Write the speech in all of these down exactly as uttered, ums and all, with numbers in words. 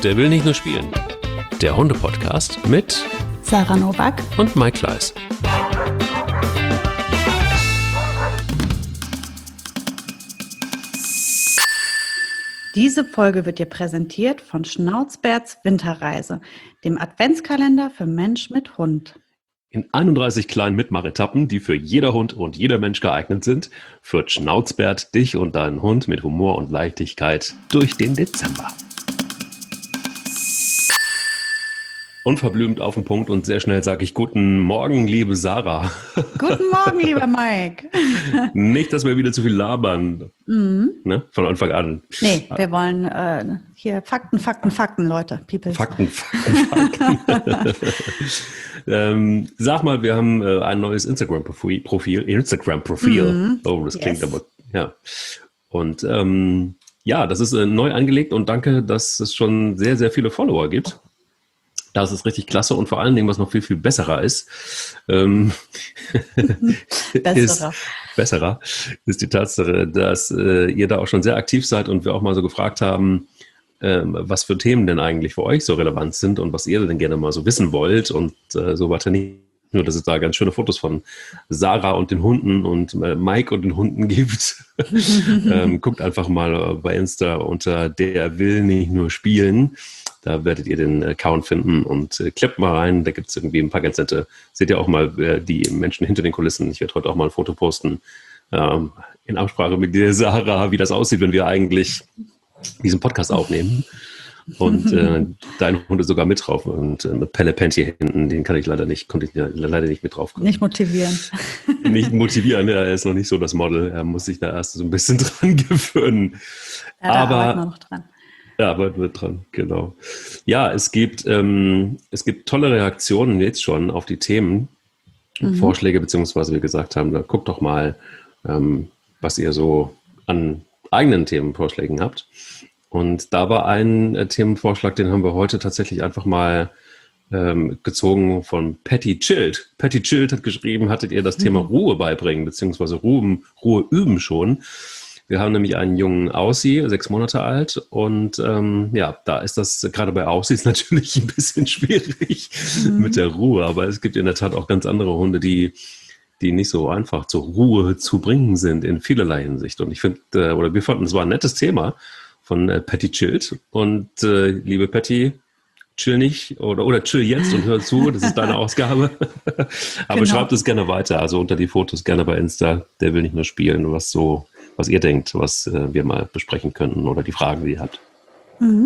Der will nicht nur spielen. Der Hunde-Podcast mit Sarah Nowak und Mike Kleiss. Diese Folge wird dir präsentiert von Schnauzbärts Winterreise, dem Adventskalender für Mensch mit Hund. In einunddreißig kleinen Mitmachetappen, die für jeder Hund und jeder Mensch geeignet sind, führt Schnauzbärt dich und deinen Hund mit Humor und Leichtigkeit durch den Dezember. Unverblümt auf den Punkt und sehr schnell sage ich guten Morgen, liebe Sarah. Guten Morgen, lieber Mike. Nicht, dass wir wieder zu viel labern, Mhm. ne? Von Anfang an. Nee, wir wollen äh, hier Fakten, Fakten, Fakten, Leute. People. Fakten, Fakten, Fakten. ähm, sag mal, wir haben äh, ein neues Instagram-Profil. Profil, Instagram-Profil. Mhm. Oh, das klingt Yes. aber, ja. Und ähm, ja, das ist äh, neu angelegt und danke, dass es schon sehr, sehr viele Follower gibt. Das ist richtig klasse und vor allen Dingen, was noch viel, viel besserer ist, ähm, Besserer. ist, besserer, ist die Tatsache, dass äh, ihr da auch schon sehr aktiv seid und wir auch mal so gefragt haben, ähm, was für Themen denn eigentlich für euch so relevant sind und was ihr denn gerne mal so wissen wollt und äh, so weiter. Nicht nur, dass es da ganz schöne Fotos von Sarah und den Hunden und äh, Mike und den Hunden gibt. ähm, guckt einfach mal bei Insta unter Der will nicht nur spielen. Da werdet ihr den Account finden und äh, kleppt mal rein. Da gibt es irgendwie ein paar ganz nette. Seht ihr auch mal äh, die Menschen hinter den Kulissen. Ich werde heute auch mal ein Foto posten ähm, in Absprache mit dir, Sarah, wie das aussieht, wenn wir eigentlich diesen Podcast aufnehmen. Und äh, deine Hunde sogar mit drauf. Und äh, mit Pelle Penty hier hinten, den kann ich leider nicht, konnte ich leider nicht mit drauf kommen. Nicht motivieren. Nicht motivieren, ja, er ist noch nicht so das Model. Er muss sich da erst so ein bisschen dran gewöhnen. Ja, da Aber arbeiten wir noch dran. ja, arbeiten wir dran, genau. Ja, es gibt, ähm, es gibt tolle Reaktionen jetzt schon auf die Themen, Mhm. Vorschläge, beziehungsweise wir gesagt haben, da guckt doch mal, ähm, was ihr so an eigenen Themenvorschlägen habt. Und da war ein äh, Themenvorschlag, den haben wir heute tatsächlich einfach mal ähm, gezogen von Patty Chilled. Patty Chilled hat geschrieben, hattet ihr das Thema Ruhe beibringen, beziehungsweise Ruhe, Ruhe üben schon? Wir haben nämlich einen jungen Aussie, sechs Monate alt, und ähm, ja, da ist das gerade bei Aussies natürlich ein bisschen schwierig Mhm. mit der Ruhe, aber es gibt in der Tat auch ganz andere Hunde, die, die nicht so einfach zur Ruhe zu bringen sind in vielerlei Hinsicht. Und ich finde, äh, oder wir fanden, es war ein nettes Thema von äh, Patty Chilled. Und äh, liebe Patty, chill nicht oder, oder chill jetzt und hör zu, das ist deine Ausgabe. Aber Genau. schreibt es gerne weiter, also unter die Fotos gerne bei Insta. Der will nicht nur spielen, was so, was ihr denkt, was äh, wir mal besprechen könnten oder die Fragen, die ihr habt. Mhm.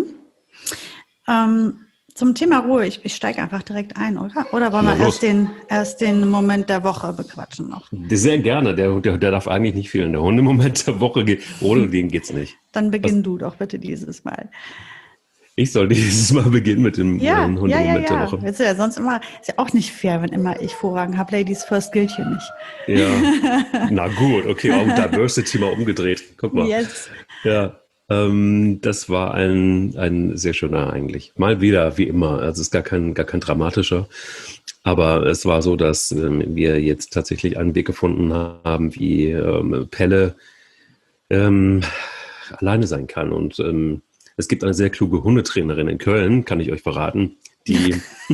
Ähm, zum Thema Ruhe, ich, ich steige einfach direkt ein, oder? Oder wollen Na, wir los. erst den, erst den Moment der Woche bequatschen noch? Sehr gerne, der, der, der darf eigentlich nicht fehlen. Der Hundemoment der Woche, geht, ohne den geht's nicht. Dann beginn du doch bitte dieses Mal. Ich soll dieses Mal beginnen mit dem Ja, ähm, ja, Hundemoment ja, der ja. Woche. Weißt du ja, sonst immer, ist ja auch nicht fair, wenn immer ich Vorrang habe. Ladies first gilt hier nicht. Ja, na gut, okay, auch Diversity mal umgedreht. Guck mal. Yes. Ja, ähm, das war ein, ein sehr schöner eigentlich. Mal wieder, wie immer. Also es ist gar kein, gar kein dramatischer. Aber es war so, dass ähm, wir jetzt tatsächlich einen Weg gefunden haben, wie ähm, Pelle ähm, alleine sein kann. Und ähm, es gibt eine sehr kluge Hundetrainerin in Köln, kann ich euch verraten, die,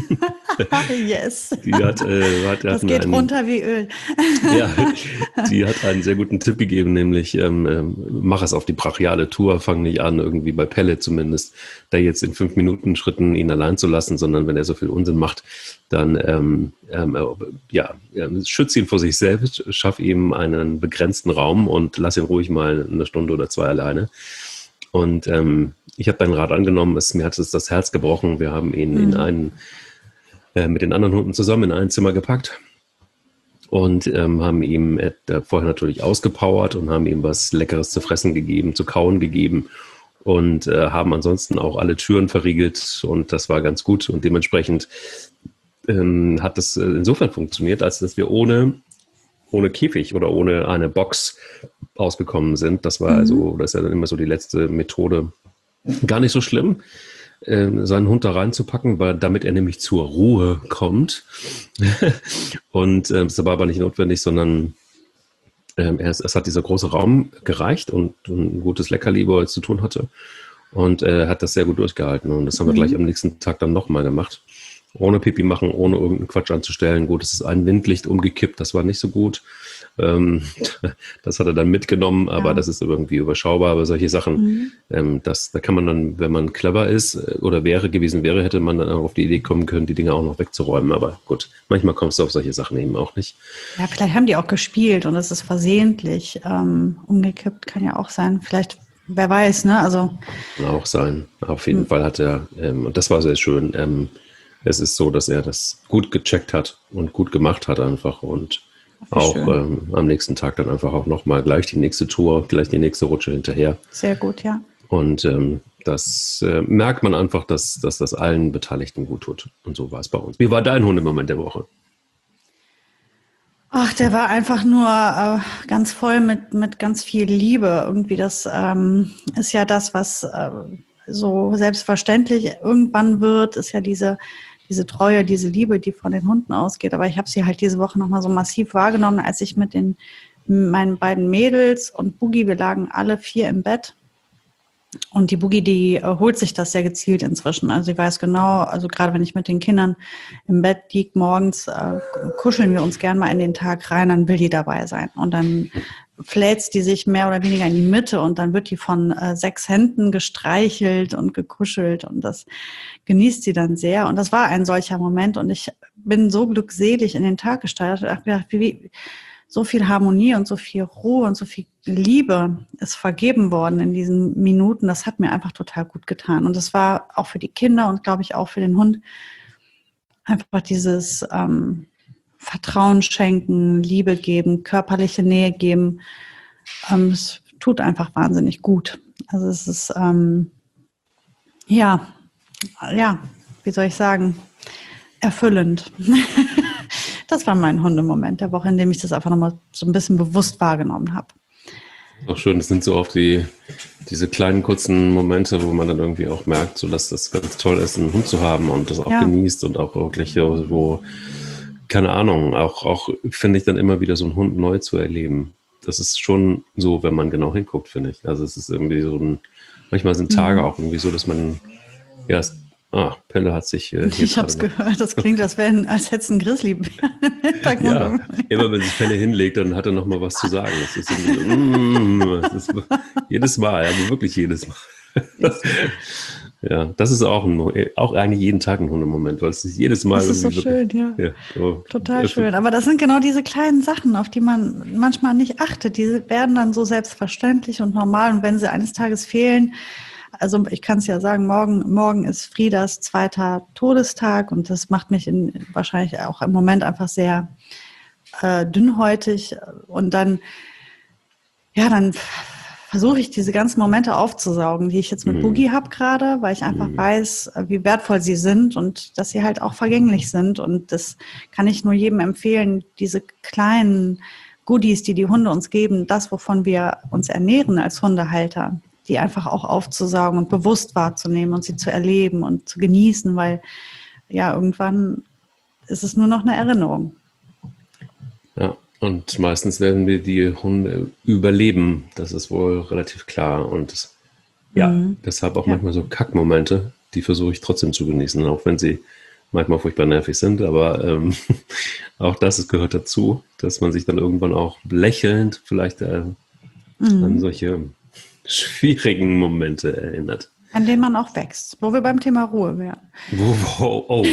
Yes. die hat, äh, hat, Das hat geht einen, runter wie Öl. ja, die hat einen sehr guten Tipp gegeben, nämlich ähm, ähm, mach es auf die brachiale Tour, fang nicht an, irgendwie bei Pelle zumindest, da jetzt in fünf Minuten Schritten ihn allein zu lassen, sondern wenn er so viel Unsinn macht, dann ähm, ähm, äh, ja, ähm, schütz ihn vor sich selbst, schaff ihm einen begrenzten Raum und lass ihn ruhig mal eine Stunde oder zwei alleine. Und ähm, ich habe deinen Rat angenommen, es, mir hat es das Herz gebrochen, wir haben ihn in Mhm. einen äh, mit den anderen Hunden zusammen in ein Zimmer gepackt und ähm, haben ihm äh, vorher natürlich ausgepowert und haben ihm was Leckeres zu fressen gegeben, zu kauen gegeben und äh, haben ansonsten auch alle Türen verriegelt und das war ganz gut und dementsprechend ähm, hat das äh, insofern funktioniert, als dass wir ohne, ohne Käfig oder ohne eine Box ausgekommen sind. Das war Mhm. also, das ist ja dann immer so die letzte Methode, gar nicht so schlimm. ähm, seinen Hund da reinzupacken, weil, damit er nämlich zur Ruhe kommt. Und äh, das war aber nicht notwendig, sondern ähm, es, es hat dieser große Raum gereicht und ein gutes Leckerli, wo er zu tun hatte. und äh, hat das sehr gut durchgehalten. Und das haben wir Mhm. gleich am nächsten Tag dann nochmal gemacht. Ohne Pipi machen, ohne irgendeinen Quatsch anzustellen. Gut, es ist ein Windlicht umgekippt, das war nicht so gut. Ähm, das hat er dann mitgenommen, aber Ja. das ist irgendwie überschaubar. Aber solche Sachen, Mhm. ähm, das, da kann man dann, wenn man clever ist äh, oder wäre gewesen wäre, hätte man dann auch auf die Idee kommen können, die Dinge auch noch wegzuräumen. Aber gut, manchmal kommst du auf solche Sachen eben auch nicht. Ja, vielleicht haben die auch gespielt und es ist versehentlich ähm, umgekippt, kann ja auch sein. Vielleicht, wer weiß, ne? Also Kann auch sein. Auf jeden Mhm. Fall hat er, ähm, und das war sehr schön, ähm, es ist so, dass er das gut gecheckt hat und gut gemacht hat einfach und wie auch schön. ähm, am nächsten Tag dann einfach auch nochmal gleich die nächste Tour, gleich die nächste Rutsche hinterher. Sehr gut, ja. Und ähm, das äh, merkt man einfach, dass, dass das allen Beteiligten gut tut. Und so war es bei uns. Wie war dein Hundemoment der Woche? Ach, der war einfach nur äh, ganz voll mit, mit ganz viel Liebe. Irgendwie das ähm, ist ja das, was äh, so selbstverständlich irgendwann wird, ist ja diese, diese Treue, diese Liebe, die von den Hunden ausgeht. Aber ich habe sie halt diese Woche nochmal so massiv wahrgenommen, als ich mit den meinen beiden Mädels und Boogie, wir lagen alle vier im Bett. Und die Boogie, die äh, holt sich das sehr gezielt inzwischen. Also sie weiß genau, also gerade wenn ich mit den Kindern im Bett liege morgens, äh, kuscheln wir uns gern mal in den Tag rein, dann will die dabei sein. Und dann fläzt die sich mehr oder weniger in die Mitte und dann wird die von äh, sechs Händen gestreichelt und gekuschelt und das genießt sie dann sehr. Und das war ein solcher Moment und ich bin so glückselig in den Tag gestartet. Ich habe gedacht, wie, so viel Harmonie und so viel Ruhe und so viel Liebe ist vergeben worden in diesen Minuten. Das hat mir einfach total gut getan. Und das war auch für die Kinder und, glaube ich, auch für den Hund einfach dieses ähm, Vertrauen schenken, Liebe geben, körperliche Nähe geben. Ähm, es tut einfach wahnsinnig gut. Also es ist, ähm, ja, ja, wie soll ich sagen, erfüllend. Das war mein Hundemoment der Woche, in dem ich das einfach nochmal so ein bisschen bewusst wahrgenommen habe. Auch schön, das sind so oft die, diese kleinen, kurzen Momente, wo man dann irgendwie auch merkt, so dass das ganz toll ist, einen Hund zu haben und das auch Ja. genießt und auch wirklich so, keine Ahnung, auch, auch finde ich dann immer wieder so einen Hund neu zu erleben. Das ist schon so, wenn man genau hinguckt, finde ich. Also es ist irgendwie so ein, manchmal sind Tage Mhm. auch irgendwie so, dass man, ja, es, ah, Pelle hat sich äh, hier Ich habe es gerade noch- gehört, das klingt, als, wenn, als hätte es ein Grizzly im Hintergrund. Ja, immer wenn sich Pelle hinlegt, dann hat er noch mal was zu sagen. Das ist, irgendwie so, mm, das ist jedes Mal, aber wirklich jedes Mal. Das, ja, das ist auch, ein, auch eigentlich jeden Tag ein Hundemoment, weil es ist jedes Mal Das ist so irgendwie schön, wirklich, ja. ja, so, Total schön. Aber das sind genau diese kleinen Sachen, auf die man manchmal nicht achtet. Die werden dann so selbstverständlich und normal. Und wenn sie eines Tages fehlen, also ich kann es ja sagen, morgen, morgen ist Friedas zweiter Todestag und das macht mich in, wahrscheinlich auch im Moment einfach sehr äh, dünnhäutig. Und dann, ja, dann versuche ich diese ganzen Momente aufzusaugen, die ich jetzt mit Mhm. Boogie habe gerade, weil ich einfach Mhm. weiß, wie wertvoll sie sind und dass sie halt auch vergänglich sind. Und das kann ich nur jedem empfehlen, diese kleinen Goodies, die die Hunde uns geben, das, wovon wir uns ernähren als Hundehalter, die einfach auch aufzusaugen und bewusst wahrzunehmen und sie zu erleben und zu genießen, weil ja, irgendwann ist es nur noch eine Erinnerung. Ja, und meistens werden wir die Hunde überleben. Das ist wohl relativ klar. Und das, ja, Mhm. deshalb auch Ja. manchmal so Kackmomente, die versuche ich trotzdem zu genießen, auch wenn sie manchmal furchtbar nervig sind. Aber ähm, auch das gehört dazu, dass man sich dann irgendwann auch lächelnd vielleicht äh, Mhm. an solche schwierigen Momente erinnert. An denen man auch wächst, wo wir beim Thema Ruhe wären. Wow, oh, oh.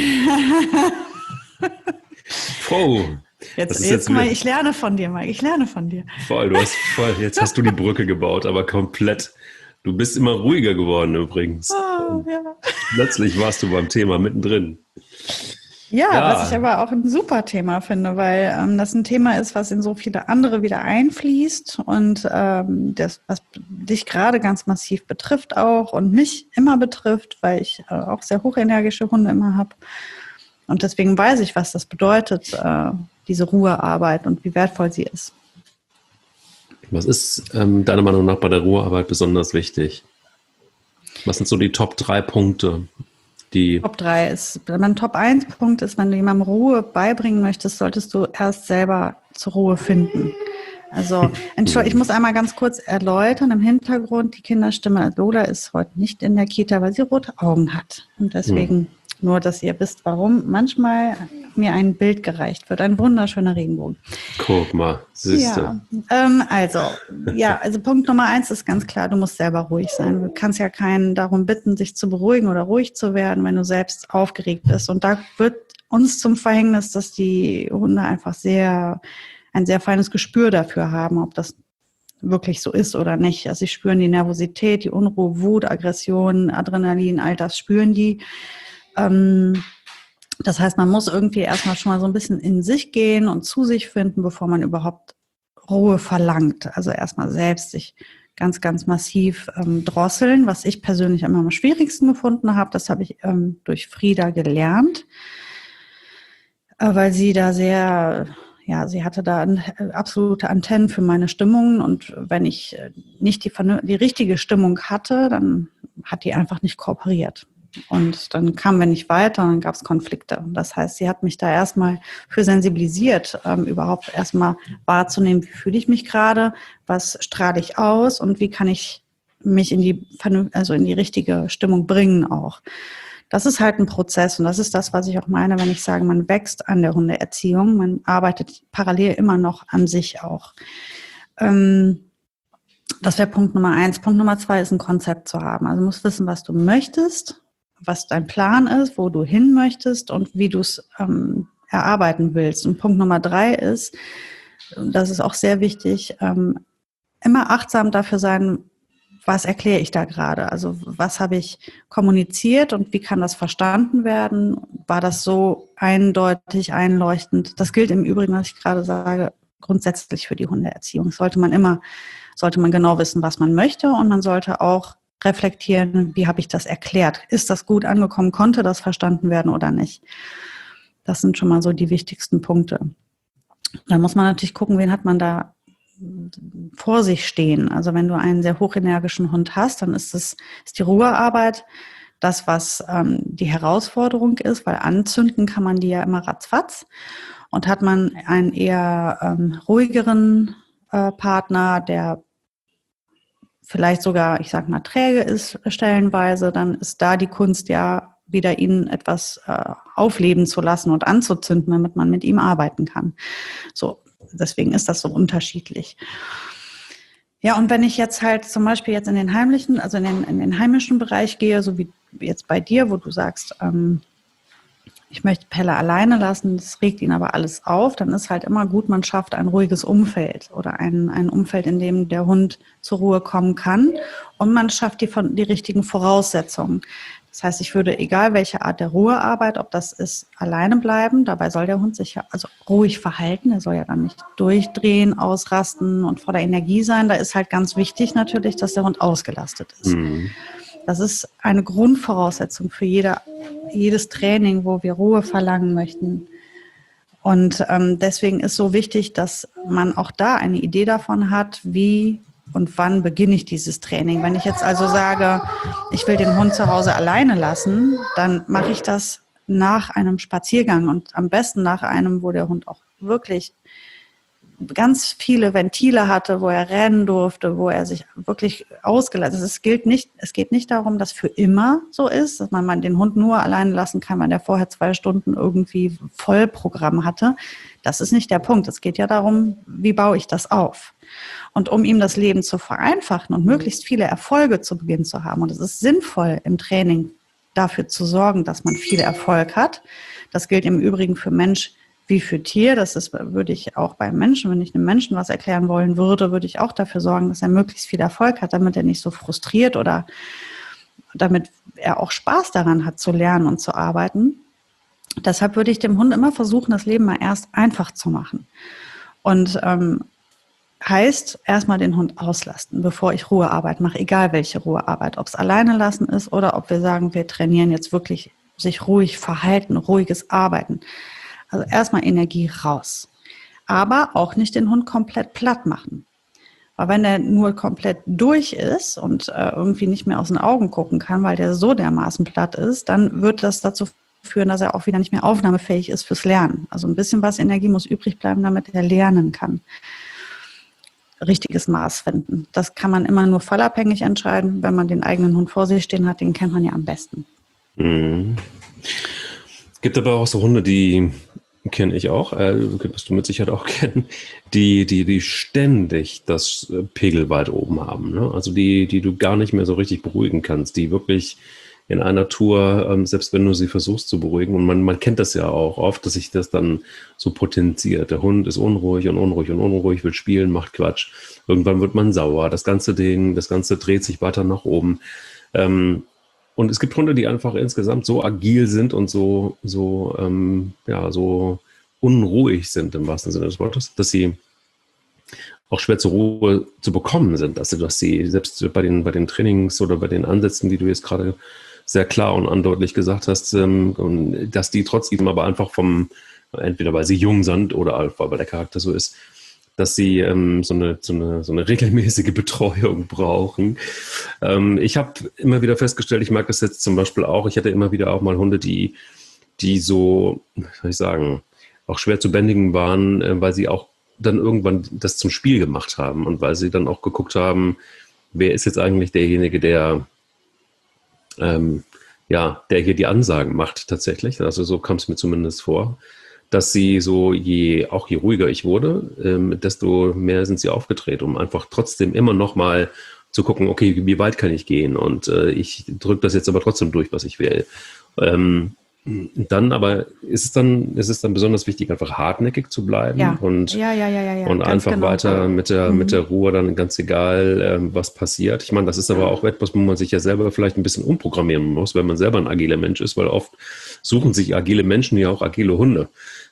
Oh. Jetzt, Das ist jetzt, jetzt guck mal, wieder- ich lerne von dir, Mike. Ich lerne von dir. Voll, du hast voll, jetzt hast du die Brücke gebaut, aber komplett. Du bist immer ruhiger geworden übrigens. Oh, ja. Plötzlich warst du beim Thema mittendrin. Ja, Ja. was ich aber auch ein super Thema finde, weil ähm, das ein Thema ist, was in so viele andere wieder einfließt und ähm, das, was dich gerade ganz massiv betrifft auch und mich immer betrifft, weil ich äh, auch sehr hochenergische Hunde immer habe. Und deswegen weiß ich, was das bedeutet, äh, diese Ruhearbeit und wie wertvoll sie ist. Was ist ähm, deiner Meinung nach bei der Ruhearbeit besonders wichtig? Was sind so die Top drei Punkte, die Top drei ist, mein Top eins Punkt ist, wenn du jemandem Ruhe beibringen möchtest, solltest du erst selber zur Ruhe finden. Also, Entschuldigung, ich muss einmal ganz kurz erläutern. Im Hintergrund, die Kinderstimme Lola ist heute nicht in der Kita, weil sie rote Augen hat. Und deswegen, hm. nur, dass ihr wisst, warum manchmal mir ein Bild gereicht wird. Ein wunderschöner Regenbogen. Guck mal, siehste. Ja, ähm, also, ja, also Punkt Nummer eins ist ganz klar, du musst selber ruhig sein. Du kannst ja keinen darum bitten, sich zu beruhigen oder ruhig zu werden, wenn du selbst aufgeregt bist. Und da wird uns zum Verhängnis, dass die Hunde einfach sehr ein sehr feines Gespür dafür haben, ob das wirklich so ist oder nicht. Also sie spüren die Nervosität, die Unruhe, Wut, Aggression, Adrenalin, all das spüren die. Ähm, das heißt, man muss irgendwie erstmal schon mal so ein bisschen in sich gehen und zu sich finden, bevor man überhaupt Ruhe verlangt. Also erstmal selbst sich ganz, ganz massiv ähm, drosseln, was ich persönlich immer am schwierigsten gefunden habe. Das habe ich ähm, durch Frieda gelernt, äh, weil sie da sehr... Ja, sie hatte da absolute Antennen für meine Stimmung und wenn ich nicht die, die richtige Stimmung hatte, dann hat die einfach nicht kooperiert. Und dann kamen wir nicht weiter und dann gab es Konflikte. Das heißt, sie hat mich da erstmal für sensibilisiert, ähm, überhaupt erstmal wahrzunehmen, wie fühle ich mich gerade, was strahle ich aus und wie kann ich mich in die, also in die richtige Stimmung bringen auch. Das ist halt ein Prozess und das ist das, was ich auch meine, wenn ich sage, man wächst an der Hundeerziehung, man arbeitet parallel immer noch an sich auch. Ähm, das wäre Punkt Nummer eins. Punkt Nummer zwei ist ein Konzept zu haben. Also du musst wissen, was du möchtest, was dein Plan ist, wo du hin möchtest und wie du es ähm, erarbeiten willst. Und Punkt Nummer drei ist, das ist auch sehr wichtig, ähm, immer achtsam dafür sein, was erkläre ich da gerade? Also was habe ich kommuniziert und wie kann das verstanden werden? War das so eindeutig, einleuchtend? Das gilt im Übrigen, was ich gerade sage, grundsätzlich für die Hundeerziehung. Sollte man immer, sollte man genau wissen, was man möchte und man sollte auch reflektieren, wie habe ich das erklärt? Ist das gut angekommen? Konnte das verstanden werden oder nicht? Das sind schon mal so die wichtigsten Punkte. Dann muss man natürlich gucken, wen hat man da vor sich stehen. Also wenn du einen sehr hochenergischen Hund hast, dann ist es ist die Ruhearbeit das, was ähm, die Herausforderung ist, weil anzünden kann man die ja immer ratzfatz. Und hat man einen eher ähm, ruhigeren äh, Partner, der vielleicht sogar, ich sag mal, träge ist stellenweise, dann ist da die Kunst ja wieder ihn etwas äh, aufleben zu lassen und anzuzünden, damit man mit ihm arbeiten kann. So. Deswegen ist das so unterschiedlich. Ja, und wenn ich jetzt halt zum Beispiel jetzt in den heimlichen, also in den, in den heimischen Bereich gehe, so wie jetzt bei dir, wo du sagst, ähm, ich möchte Pelle alleine lassen, das regt ihn aber alles auf, dann ist halt immer gut, man schafft ein ruhiges Umfeld oder ein, ein Umfeld, in dem der Hund zur Ruhe kommen kann und man schafft die, die richtigen Voraussetzungen. Das heißt, ich würde, egal welche Art der Ruhearbeit, ob das ist, alleine bleiben, dabei soll der Hund sich ja also ruhig verhalten, er soll ja dann nicht durchdrehen, ausrasten und voller Energie sein. Da ist halt ganz wichtig natürlich, dass der Hund ausgelastet ist. Mhm. Das ist eine Grundvoraussetzung für jede, jedes Training, wo wir Ruhe verlangen möchten. Und ähm, deswegen ist so wichtig, dass man auch da eine Idee davon hat, wie und wann beginne ich dieses Training. Wenn ich jetzt also sage, ich will den Hund zu Hause alleine lassen, dann mache ich das nach einem Spaziergang und am besten nach einem, wo der Hund auch wirklich ganz viele Ventile hatte, wo er rennen durfte, wo er sich wirklich ausgelassen hat. Es gilt nicht, es geht nicht darum, dass für immer so ist, dass man mal den Hund nur alleine lassen kann, wenn der vorher zwei Stunden irgendwie Vollprogramm hatte. Das ist nicht der Punkt. Es geht ja darum, wie baue ich das auf? Und um ihm das Leben zu vereinfachen und möglichst viele Erfolge zu Beginn zu haben. Und es ist sinnvoll, im Training dafür zu sorgen, dass man viel Erfolg hat. Das gilt im Übrigen für Mensch wie für Tier. Das ist, würde ich auch beim Menschen, wenn ich einem Menschen was erklären wollen würde, würde ich auch dafür sorgen, dass er möglichst viel Erfolg hat, damit er nicht so frustriert oder damit er auch Spaß daran hat, zu lernen und zu arbeiten. Deshalb würde ich dem Hund immer versuchen, das Leben mal erst einfach zu machen. Und ähm, heißt, erstmal den Hund auslasten, bevor ich Ruhearbeit mache, egal welche Ruhearbeit, ob es alleine lassen ist oder ob wir sagen, wir trainieren jetzt wirklich sich ruhig verhalten, ruhiges Arbeiten. Also erstmal Energie raus. Aber auch nicht den Hund komplett platt machen. Weil wenn er nur komplett durch ist und äh, irgendwie nicht mehr aus den Augen gucken kann, weil der so dermaßen platt ist, dann wird das dazu führen, dass er auch wieder nicht mehr aufnahmefähig ist fürs Lernen. Also ein bisschen was Energie muss übrig bleiben, damit er lernen kann. richtiges Maß finden. Das kann man immer nur fallabhängig entscheiden. Wenn man den eigenen Hund vor sich stehen hat, den kennt man ja am besten. Mhm. Es gibt aber auch so Hunde, die kenne ich auch, äh, wirst du mit Sicherheit auch kennen, die, die, die ständig das Pegel weit oben haben. Ne? Also die, die du gar nicht mehr so richtig beruhigen kannst, die wirklich in einer Tour, ähm, selbst wenn du sie versuchst zu beruhigen, und man, man kennt das ja auch oft, dass sich das dann so potenziert. Der Hund ist unruhig und unruhig und unruhig, will spielen, macht Quatsch. Irgendwann wird man sauer. Das ganze Ding, das Ganze dreht sich weiter nach oben. Ähm, und es gibt Hunde, die einfach insgesamt so agil sind und so, so, ähm, ja, so unruhig sind im wahrsten Sinne des Wortes, dass sie auch schwer zur Ruhe zu bekommen sind. Also, dass sie selbst bei den, bei den Trainings oder bei den Ansätzen, die du jetzt gerade sehr klar und andeutlich gesagt hast, ähm, dass die trotzdem aber einfach vom, entweder weil sie jung sind oder weil der Charakter so ist, dass sie ähm, so, eine, so, eine, so eine regelmäßige Betreuung brauchen. Ähm, ich habe immer wieder festgestellt, ich mag das jetzt zum Beispiel auch, ich hatte immer wieder auch mal Hunde, die, die so, wie soll ich sagen, auch schwer zu bändigen waren, äh, weil sie auch dann irgendwann das zum Spiel gemacht haben und weil sie dann auch geguckt haben, wer ist jetzt eigentlich derjenige, der ähm, ja, der hier die Ansagen macht tatsächlich. Also so kam es mir zumindest vor, dass sie so, je auch je ruhiger ich wurde, ähm, desto mehr sind sie aufgedreht, um einfach trotzdem immer noch mal zu gucken, okay, wie weit kann ich gehen? Und äh, ich drücke das jetzt aber trotzdem durch, was ich will. Ähm, Dann aber ist es dann, ist es dann besonders wichtig, einfach hartnäckig zu bleiben Ja. und, Ja, ja, ja, ja, ja, und ganz einfach genau. weiter mit der, Mhm. mit der Ruhe, dann ganz egal, ähm, was passiert. Ich meine, das ist aber auch etwas, wo man sich ja selber vielleicht ein bisschen umprogrammieren muss, wenn man selber ein agiler Mensch ist, weil oft suchen sich agile Menschen ja auch agile Hunde.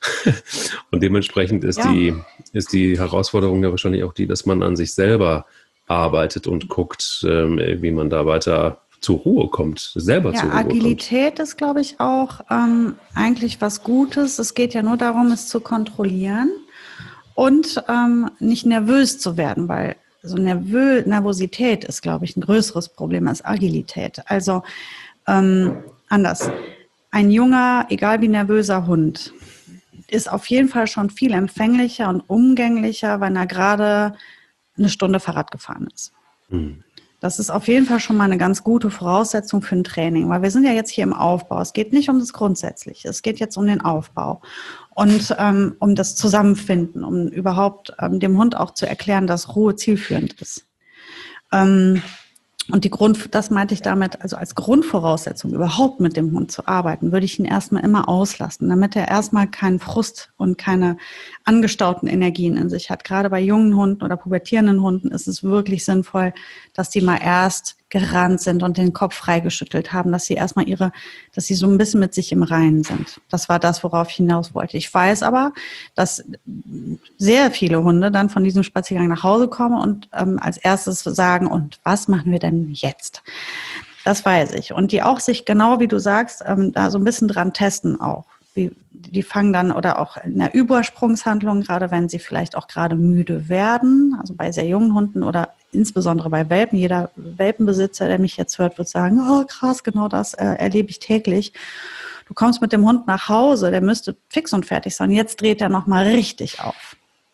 Und dementsprechend ist, Ja. die, ist die Herausforderung ja wahrscheinlich auch die, dass man an sich selber arbeitet und guckt, ähm, wie man da weiter zur Ruhe kommt, selber Ja, zur Ruhe Agilität kommt. ist, glaube ich, auch ähm, eigentlich was Gutes. Es geht ja nur darum, es zu kontrollieren und ähm, nicht nervös zu werden, weil so Nervö Nervosität ist, glaube ich, ein größeres Problem als Agilität. Also ähm, anders. Ein junger, egal wie nervöser Hund ist auf jeden Fall schon viel empfänglicher und umgänglicher, wenn er gerade eine Stunde Fahrrad gefahren ist. Hm. Das ist auf jeden Fall schon mal eine ganz gute Voraussetzung für ein Training, weil wir sind ja jetzt hier im Aufbau. Es geht nicht um das Grundsätzliche, es geht jetzt um den Aufbau und ähm, um das Zusammenfinden, um überhaupt ähm, dem Hund auch zu erklären, dass Ruhe zielführend ist. Ähm, und die Grund, das meinte ich damit, also als Grundvoraussetzung überhaupt mit dem Hund zu arbeiten, würde ich ihn erstmal immer auslasten, damit er erstmal keinen Frust und keine angestauten Energien in sich hat. Gerade bei jungen Hunden oder pubertierenden Hunden ist es wirklich sinnvoll, dass die mal erst gerannt sind und den Kopf freigeschüttelt haben, dass sie erstmal ihre, dass sie so ein bisschen mit sich im Reinen sind. Das war das, worauf ich hinaus wollte. Ich weiß aber, dass sehr viele Hunde dann von diesem Spaziergang nach Hause kommen und ähm, als erstes sagen, und was machen wir denn jetzt? Das weiß ich. Und die auch sich genau, wie du sagst, ähm, da so ein bisschen dran testen auch. Die, die fangen dann oder auch in der Übersprungshandlung, gerade wenn sie vielleicht auch gerade müde werden, also bei sehr jungen Hunden oder insbesondere bei Welpen. Jeder Welpenbesitzer, der mich jetzt hört, wird sagen, oh krass, genau das äh, erlebe ich täglich. Du kommst mit dem Hund nach Hause, der müsste fix und fertig sein. Jetzt dreht er nochmal richtig auf.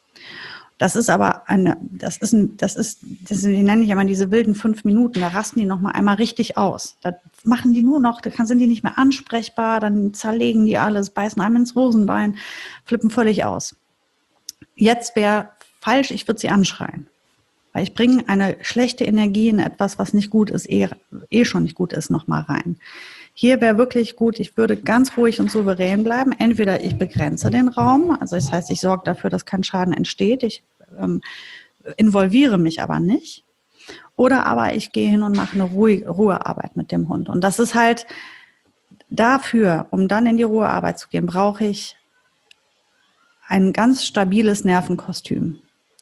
Das ist aber eine, das ist, ein, das ist, das die nenne ich immer diese wilden fünf Minuten, da rasten die nochmal einmal richtig aus. Da machen die nur noch, da sind die nicht mehr ansprechbar, dann zerlegen die alles, beißen einem ins Hosenbein, flippen völlig aus. Jetzt wäre falsch, ich würde sie anschreien. Weil ich bringe eine schlechte Energie in etwas, was nicht gut ist, eh, eh schon nicht gut ist, nochmal rein. Hier wäre wirklich gut, ich würde ganz ruhig und souverän bleiben. Entweder ich begrenze den Raum, also das heißt, ich sorge dafür, dass kein Schaden entsteht. Ich ähm, involviere mich aber nicht. Oder aber ich gehe hin und mache eine ruhige Ruhearbeit mit dem Hund. Und das ist halt dafür, um dann in die Ruhearbeit zu gehen, brauche ich ein ganz stabiles Nervenkostüm.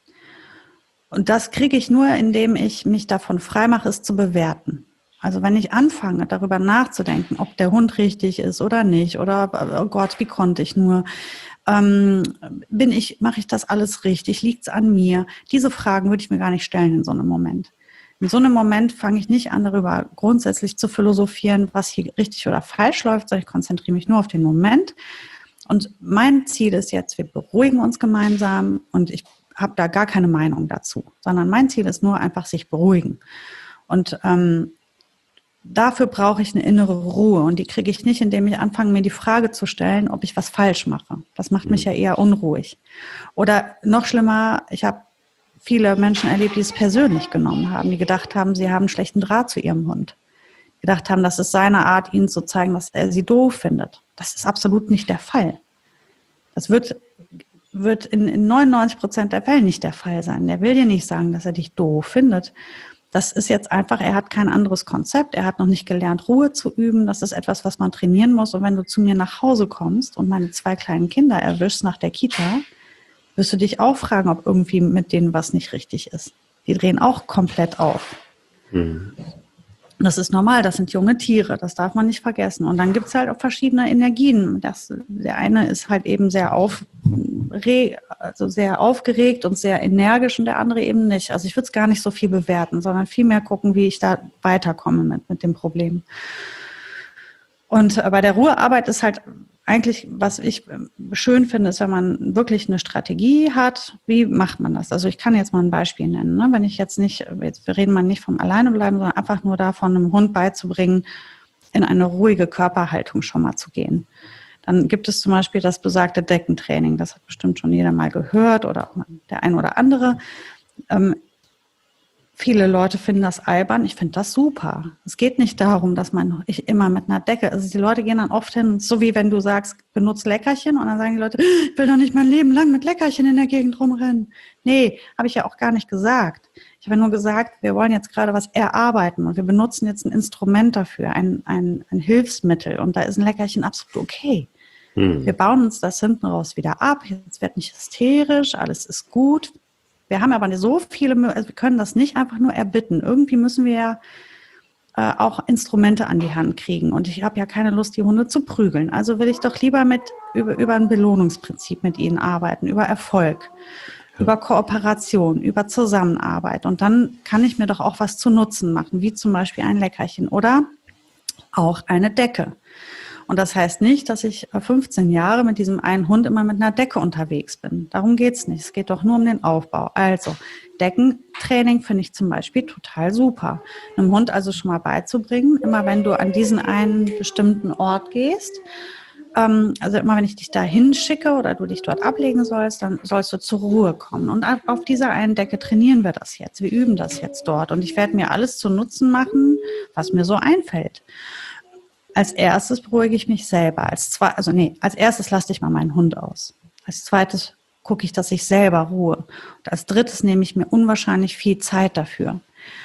Und das kriege ich nur, indem ich mich davon freimache, es zu bewerten. Also wenn ich anfange, darüber nachzudenken, ob der Hund richtig ist oder nicht, oder oh Gott, wie konnte ich nur, ähm, bin ich, mache ich das alles richtig, liegt es an mir? Diese Fragen würde ich mir gar nicht stellen in so einem Moment. In so einem Moment fange ich nicht an, darüber grundsätzlich zu philosophieren, was hier richtig oder falsch läuft, sondern ich konzentriere mich nur auf den Moment. Und mein Ziel ist jetzt, wir beruhigen uns gemeinsam und ich habe da gar keine Meinung dazu, sondern mein Ziel ist nur einfach sich beruhigen. Und ähm, dafür brauche ich eine innere Ruhe und die kriege ich nicht, indem ich anfange, mir die Frage zu stellen, ob ich was falsch mache. Das macht mich ja eher unruhig. Oder noch schlimmer, ich habe viele Menschen erlebt, die es persönlich genommen haben, die gedacht haben, sie haben einen schlechten Draht zu ihrem Hund. Gedacht haben, das ist seine Art, ihnen zu zeigen, dass er sie doof findet. Das ist absolut nicht der Fall. Das wird, wird in, in neunundneunzig Prozent der Fälle nicht der Fall sein. Der will dir nicht sagen, dass er dich doof findet. Das ist jetzt einfach, er hat kein anderes Konzept, er hat noch nicht gelernt, Ruhe zu üben. Das ist etwas, was man trainieren muss. Und wenn du zu mir nach Hause kommst und meine zwei kleinen Kinder erwischst nach der Kita, wirst du dich auch fragen, ob irgendwie mit denen was nicht richtig ist. Die drehen auch komplett auf. Mhm. Das ist normal, das sind junge Tiere, das darf man nicht vergessen. Und dann gibt es halt auch verschiedene Energien. Das, der eine ist halt eben sehr, auf, also sehr aufgeregt und sehr energisch und der andere eben nicht. Also ich würde es gar nicht so viel bewerten, sondern vielmehr gucken, wie ich da weiterkomme mit, mit dem Problem. Und bei der Ruhearbeit ist halt eigentlich, was ich schön finde, ist, wenn man wirklich eine Strategie hat, wie macht man das? Also ich kann jetzt mal ein Beispiel nennen. Ne? Wenn ich jetzt nicht, jetzt, wir reden mal nicht vom Alleinebleiben, sondern einfach nur davon, einem Hund beizubringen, in eine ruhige Körperhaltung schon mal zu gehen. Dann gibt es zum Beispiel das besagte Deckentraining. Das hat bestimmt schon jeder mal gehört oder auch der ein oder andere. Ähm, Viele Leute finden das albern. Ich finde das super. Es geht nicht darum, dass man ich immer mit einer Decke, also die Leute gehen dann oft hin, so wie wenn du sagst, benutzt Leckerchen und dann sagen die Leute, ich will doch nicht mein Leben lang mit Leckerchen in der Gegend rumrennen. Nee, habe ich ja auch gar nicht gesagt. Ich habe nur gesagt, wir wollen jetzt gerade was erarbeiten und wir benutzen jetzt ein Instrument dafür, ein, ein, ein Hilfsmittel und da ist ein Leckerchen absolut okay. Hm. Wir bauen uns das hinten raus wieder ab, jetzt wird nicht hysterisch, alles ist gut. Wir haben aber so viele, also wir können das nicht einfach nur erbitten. Irgendwie müssen wir ja äh, auch Instrumente an die Hand kriegen. Und ich habe ja keine Lust, die Hunde zu prügeln. Also will ich doch lieber mit über, über ein Belohnungsprinzip mit ihnen arbeiten, über Erfolg, ja. über Kooperation, über Zusammenarbeit. Und dann kann ich mir doch auch was zu Nutzen machen, wie zum Beispiel ein Leckerchen oder auch eine Decke. Und das heißt nicht, dass ich fünfzehn Jahre mit diesem einen Hund immer mit einer Decke unterwegs bin. Darum geht's nicht. Es geht doch nur um den Aufbau. Also Deckentraining finde ich zum Beispiel total super. Einem Hund also schon mal beizubringen, immer wenn du an diesen einen bestimmten Ort gehst, ähm, also immer wenn ich dich da hinschicke oder du dich dort ablegen sollst, dann sollst du zur Ruhe kommen. Und auf dieser einen Decke trainieren wir das jetzt. Wir üben das jetzt dort. Und ich werde mir alles zu Nutzen machen, was mir so einfällt. Als erstes beruhige ich mich selber. Als zwei, also nee, als erstes lasse ich mal meinen Hund aus. Als zweites gucke ich, dass ich selber ruhe. Und als drittes nehme ich mir unwahrscheinlich viel Zeit dafür.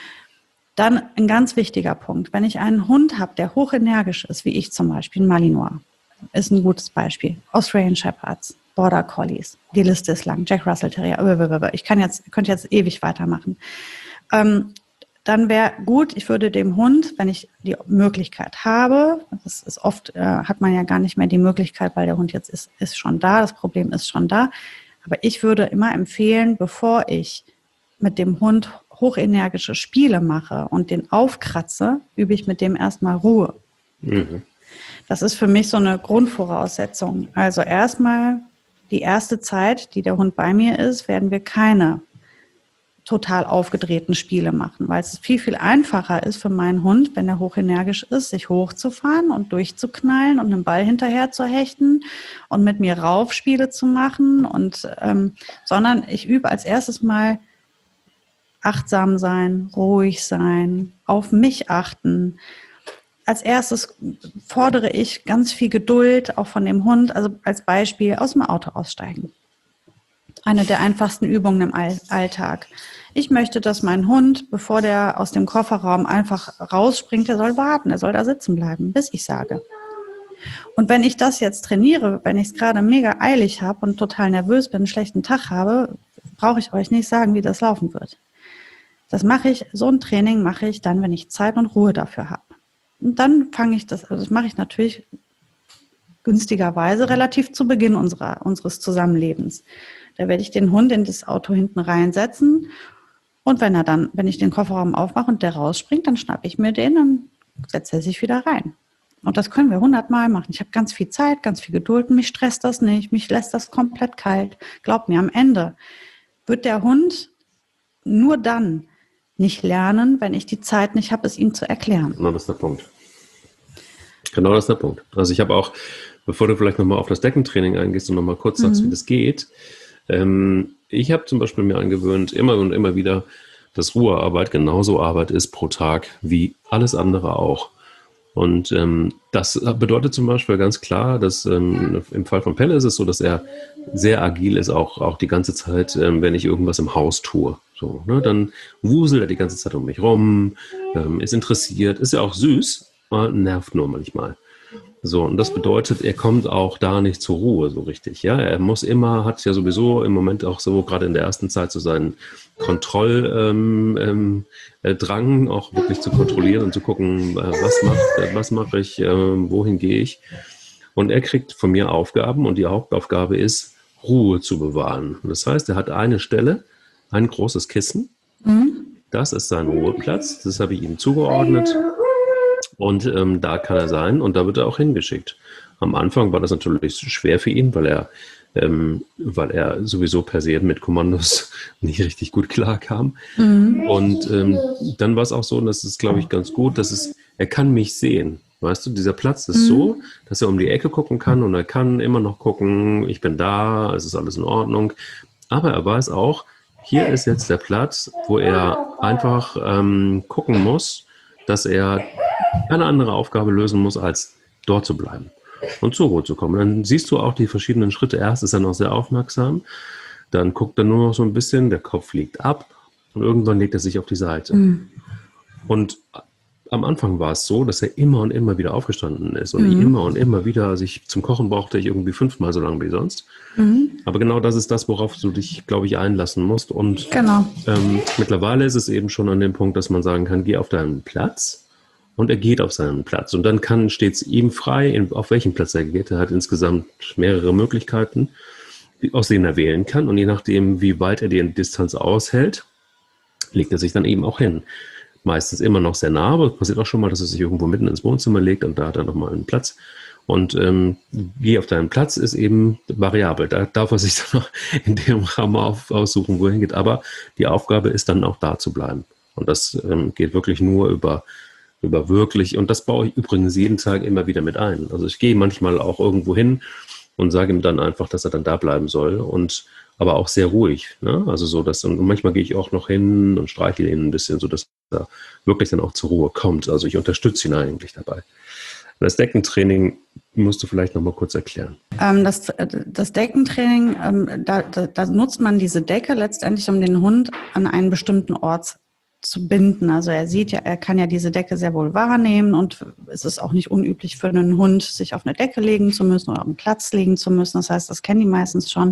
Dann ein ganz wichtiger Punkt. Wenn ich einen Hund habe, der hochenergisch ist, wie ich zum Beispiel, ein Malinois, ist ein gutes Beispiel. Australian Shepherds, Border Collies, die Liste ist lang, Jack Russell Terrier, ich kann jetzt, könnte jetzt ewig weitermachen. Ähm, Dann wäre gut, ich würde dem Hund, wenn ich die Möglichkeit habe, das ist oft, äh, hat man ja gar nicht mehr die Möglichkeit, weil der Hund jetzt ist, ist schon da, das Problem ist schon da. Aber ich würde immer empfehlen, bevor ich mit dem Hund hochenergische Spiele mache und den aufkratze, übe ich mit dem erstmal Ruhe. Mhm. Das ist für mich so eine Grundvoraussetzung. Also erstmal die erste Zeit, die der Hund bei mir ist, werden wir keine total aufgedrehten Spiele machen, weil es viel, viel einfacher ist für meinen Hund, wenn er hochenergisch ist, sich hochzufahren und durchzuknallen und einen Ball hinterher zu hechten und mit mir Raufspiele zu machen, und ähm, sondern ich übe als erstes mal achtsam sein, ruhig sein, auf mich achten. Als erstes fordere ich ganz viel Geduld, auch von dem Hund, also als Beispiel aus dem Auto aussteigen. Eine der einfachsten Übungen im Alltag. Ich möchte, dass mein Hund, bevor der aus dem Kofferraum einfach rausspringt, der soll warten, der soll da sitzen bleiben, bis ich sage. Und wenn ich das jetzt trainiere, wenn ich es gerade mega eilig habe und total nervös bin, einen schlechten Tag habe, brauche ich euch nicht sagen, wie das laufen wird. Das mache ich, so ein Training mache ich dann, wenn ich Zeit und Ruhe dafür habe. Und dann fange ich das, also das mache ich natürlich günstigerweise relativ zu Beginn unserer, unseres Zusammenlebens. Da werde ich den Hund in das Auto hinten reinsetzen und wenn er dann, wenn ich den Kofferraum aufmache und der rausspringt, dann schnappe ich mir den und setze er sich wieder rein. Und das können wir hundertmal machen. Ich habe ganz viel Zeit, ganz viel Geduld, mich stresst das nicht, mich lässt das komplett kalt. Glaubt mir, am Ende wird der Hund nur dann nicht lernen, wenn ich die Zeit nicht habe, es ihm zu erklären. Genau, das ist der Punkt. Genau, das ist der Punkt. Also ich habe auch, bevor du vielleicht nochmal auf das Deckentraining eingehst und nochmal kurz sagst, mhm. wie das geht, ähm, ich habe zum Beispiel mir angewöhnt, immer und immer wieder, dass Ruhearbeit genauso Arbeit ist pro Tag wie alles andere auch. Und ähm, das bedeutet zum Beispiel ganz klar, dass ähm, im Fall von Pelle ist es so, dass er sehr agil ist, auch, auch die ganze Zeit, ähm, wenn ich irgendwas im Haus tue. So, ne, dann wuselt er die ganze Zeit um mich rum, ähm, ist interessiert, ist ja auch süß, aber nervt nur manchmal. So, und das bedeutet, er kommt auch da nicht zur Ruhe so richtig. Ja, er muss immer, hat ja sowieso im Moment auch so, gerade in der ersten Zeit, so seinen Kontrolldrang, ähm, ähm, auch wirklich zu kontrollieren und zu gucken, äh, was mache was mach ich, äh, wohin gehe ich. Und er kriegt von mir Aufgaben und die Hauptaufgabe ist, Ruhe zu bewahren. Das heißt, er hat eine Stelle, ein großes Kissen. Mhm. Das ist sein Ruheplatz. Das habe ich ihm zugeordnet. Und ähm, da kann er sein und da wird er auch hingeschickt. Am Anfang war das natürlich schwer für ihn, weil er, ähm, weil er sowieso per se mit Kommandos nicht richtig gut klarkam. Mhm. Und ähm, dann war es auch so, und das ist, glaube ich, ganz gut, dass es, er kann mich sehen. Weißt du, dieser Platz ist mhm. so, dass er um die Ecke gucken kann und er kann immer noch gucken, ich bin da, es ist alles in Ordnung. Aber er weiß auch, hier ist jetzt der Platz, wo er einfach ähm, gucken muss, dass er keine andere Aufgabe lösen muss, als dort zu bleiben und zur Ruhe zu kommen. Dann siehst du auch die verschiedenen Schritte. Erst ist er noch sehr aufmerksam, dann guckt er nur noch so ein bisschen, der Kopf fliegt ab und irgendwann legt er sich auf die Seite. Mhm. Und am Anfang war es so, dass er immer und immer wieder aufgestanden ist und mhm. immer und immer wieder sich zum Kochen brauchte ich irgendwie fünfmal so lange wie sonst. Mhm. Aber genau das ist das, worauf du dich, glaube ich, einlassen musst. Und genau. ähm, mittlerweile ist es eben schon an dem Punkt, dass man sagen kann, geh auf deinen Platz. Und er geht auf seinen Platz. Und dann kann stets ihm frei, auf welchen Platz er geht. Er hat insgesamt mehrere Möglichkeiten, aus denen er wählen kann. Und je nachdem, wie weit er die Distanz aushält, legt er sich dann eben auch hin. Meistens immer noch sehr nah, aber es passiert auch schon mal, dass er sich irgendwo mitten ins Wohnzimmer legt und da hat er nochmal einen Platz. Und ähm, geh auf deinen Platz ist eben variabel. Da darf er sich dann noch in dem Rahmen auf, aussuchen, wo er hingeht. Aber die Aufgabe ist dann auch da zu bleiben. Und das ähm, geht wirklich nur über über wirklich, und das baue ich übrigens jeden Tag immer wieder mit ein. Also ich gehe manchmal auch irgendwo hin und sage ihm dann einfach, dass er dann da bleiben soll und aber auch sehr ruhig. Ne? Also so, dass, und manchmal gehe ich auch noch hin und streichel ihn ein bisschen, sodass er wirklich dann auch zur Ruhe kommt. Also ich unterstütze ihn eigentlich dabei. Das Deckentraining musst du vielleicht noch mal kurz erklären. Ähm, das, das Deckentraining, ähm, da, da, da nutzt man diese Decke letztendlich, um den Hund an einen bestimmten Ort zu binden. Also er sieht ja, er kann ja diese Decke sehr wohl wahrnehmen und es ist auch nicht unüblich für einen Hund, sich auf eine Decke legen zu müssen oder auf einen Platz legen zu müssen. Das heißt, das kennen die meistens schon.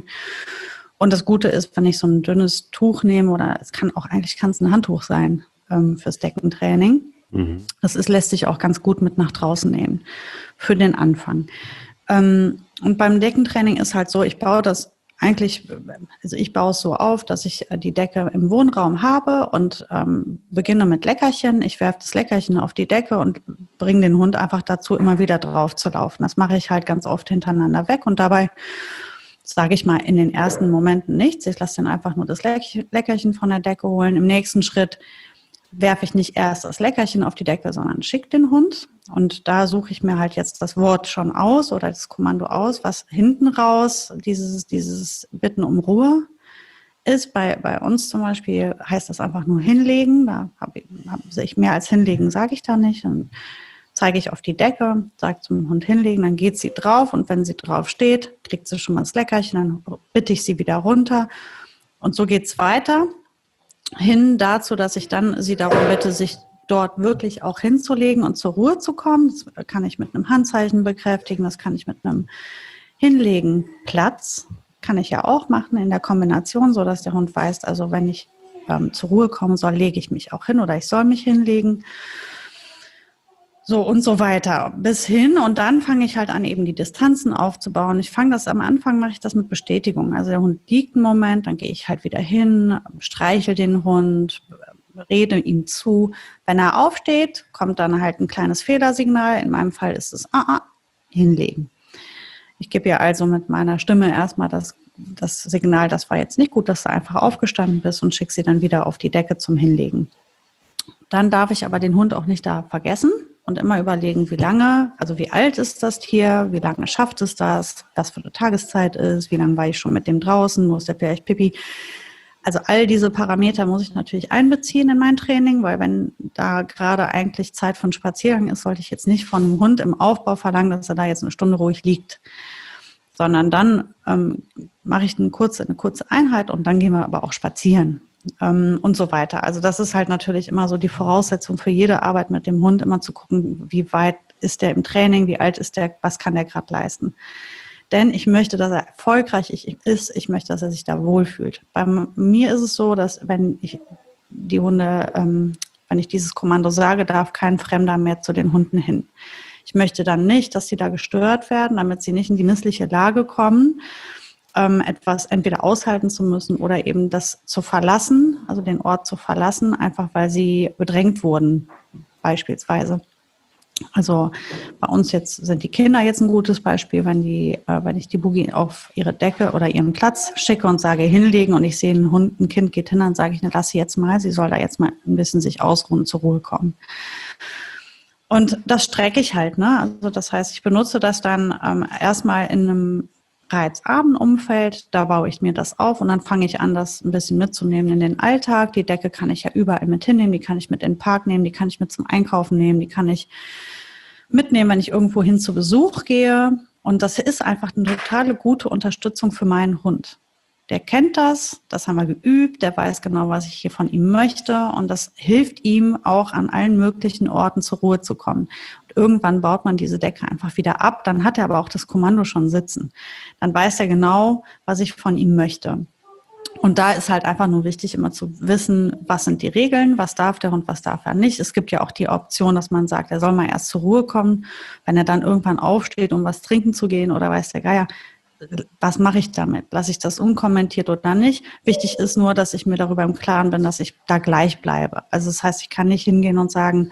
Und das Gute ist, wenn ich so ein dünnes Tuch nehme oder es kann auch, eigentlich kann es ein Handtuch sein ähm, fürs Deckentraining. Mhm. Das ist, lässt sich auch ganz gut mit nach draußen nehmen für den Anfang. Ähm, und beim Deckentraining ist halt so, ich baue das Eigentlich, also ich baue es so auf, dass ich die Decke im Wohnraum habe und ähm, beginne mit Leckerchen. Ich werfe das Leckerchen auf die Decke und bringe den Hund einfach dazu, immer wieder drauf zu laufen. Das mache ich halt ganz oft hintereinander weg und dabei sage ich mal in den ersten Momenten nichts. Ich lasse dann einfach nur das Leckerchen von der Decke holen. Im nächsten Schritt werfe ich nicht erst das Leckerchen auf die Decke, sondern schicke den Hund. Und da suche ich mir halt jetzt das Wort schon aus oder das Kommando aus, was hinten raus dieses, dieses Bitten um Ruhe ist. Bei, bei uns zum Beispiel heißt das einfach nur hinlegen. Da habe ich, hab ich mehr als hinlegen, sage ich da nicht. Dann zeige ich auf die Decke, sage zum Hund hinlegen, dann geht sie drauf und wenn sie drauf steht, kriegt sie schon mal das Leckerchen, dann bitte ich sie wieder runter. Und so geht es weiter. Hin dazu, dass ich dann sie darum bitte, sich dort wirklich auch hinzulegen und zur Ruhe zu kommen. Das kann ich mit einem Handzeichen bekräftigen, das kann ich mit einem Hinlegen Platz, kann ich ja auch machen in der Kombination, so dass der Hund weiß, also wenn ich ähm, zur Ruhe kommen soll, lege ich mich auch hin oder ich soll mich hinlegen. So und so weiter bis hin und dann fange ich halt an, eben die Distanzen aufzubauen. Ich fange das am Anfang, mache ich das mit Bestätigung. Also der Hund liegt einen Moment, dann gehe ich halt wieder hin, streichel den Hund, rede ihm zu. Wenn er aufsteht, kommt dann halt ein kleines Fehlersignal. In meinem Fall ist es ah, ah, hinlegen. Ich gebe ja also mit meiner Stimme erstmal das das Signal, das war jetzt nicht gut, dass du einfach aufgestanden bist und schick sie dann wieder auf die Decke zum Hinlegen. Dann darf ich aber den Hund auch nicht da vergessen und immer überlegen, wie lange, also wie alt ist das Tier, wie lange schafft es das, was für eine Tageszeit ist, wie lange war ich schon mit dem draußen, muss der vielleicht Pipi. Also all diese Parameter muss ich natürlich einbeziehen in mein Training, weil wenn da gerade eigentlich Zeit von Spaziergang ist, sollte ich jetzt nicht von einem Hund im Aufbau verlangen, dass er da jetzt eine Stunde ruhig liegt, sondern dann ähm, mache ich eine kurze, eine kurze Einheit und dann gehen wir aber auch spazieren. Und so weiter. Also das ist halt natürlich immer so die Voraussetzung für jede Arbeit mit dem Hund, immer zu gucken, wie weit ist der im Training, wie alt ist der, was kann der gerade leisten. Denn ich möchte, dass er erfolgreich ist, ich möchte, dass er sich da wohlfühlt. Bei mir ist es so, dass wenn ich die Hunde, ähm, wenn ich dieses Kommando sage, darf kein Fremder mehr zu den Hunden hin. Ich möchte dann nicht, dass sie da gestört werden, damit sie nicht in die missliche Lage kommen, etwas entweder aushalten zu müssen oder eben das zu verlassen, also den Ort zu verlassen, einfach weil sie bedrängt wurden, beispielsweise. Also bei uns jetzt sind die Kinder jetzt ein gutes Beispiel, wenn die, äh, wenn ich die Boogie auf ihre Decke oder ihren Platz schicke und sage hinlegen und ich sehe einen Hund, ein Kind geht hin, dann sage ich, ne, lass sie jetzt mal, sie soll da jetzt mal ein bisschen sich ausruhen, zur Ruhe kommen. Und das strecke ich halt, ne? Also das heißt, ich benutze das dann ähm, erstmal in einem reizarmen Umfeld, da baue ich mir das auf und dann fange ich an, das ein bisschen mitzunehmen in den Alltag. Die Decke kann ich ja überall mit hinnehmen, die kann ich mit in den Park nehmen, die kann ich mit zum Einkaufen nehmen, die kann ich mitnehmen, wenn ich irgendwo hin zu Besuch gehe. Und das ist einfach eine totale gute Unterstützung für meinen Hund. Der kennt das, das haben wir geübt, der weiß genau, was ich hier von ihm möchte und das hilft ihm auch an allen möglichen Orten zur Ruhe zu kommen. Und irgendwann baut man diese Decke einfach wieder ab, dann hat er aber auch das Kommando schon sitzen. Dann weiß er genau, was ich von ihm möchte. Und da ist halt einfach nur wichtig, immer zu wissen, was sind die Regeln, was darf der Hund, was darf er nicht. Es gibt ja auch die Option, dass man sagt, er soll mal erst zur Ruhe kommen, wenn er dann irgendwann aufsteht, um was trinken zu gehen oder weiß der Geier. Was mache ich damit? Lasse ich das unkommentiert oder nicht? Wichtig ist nur, dass ich mir darüber im Klaren bin, dass ich da gleich bleibe. Also das heißt, ich kann nicht hingehen und sagen,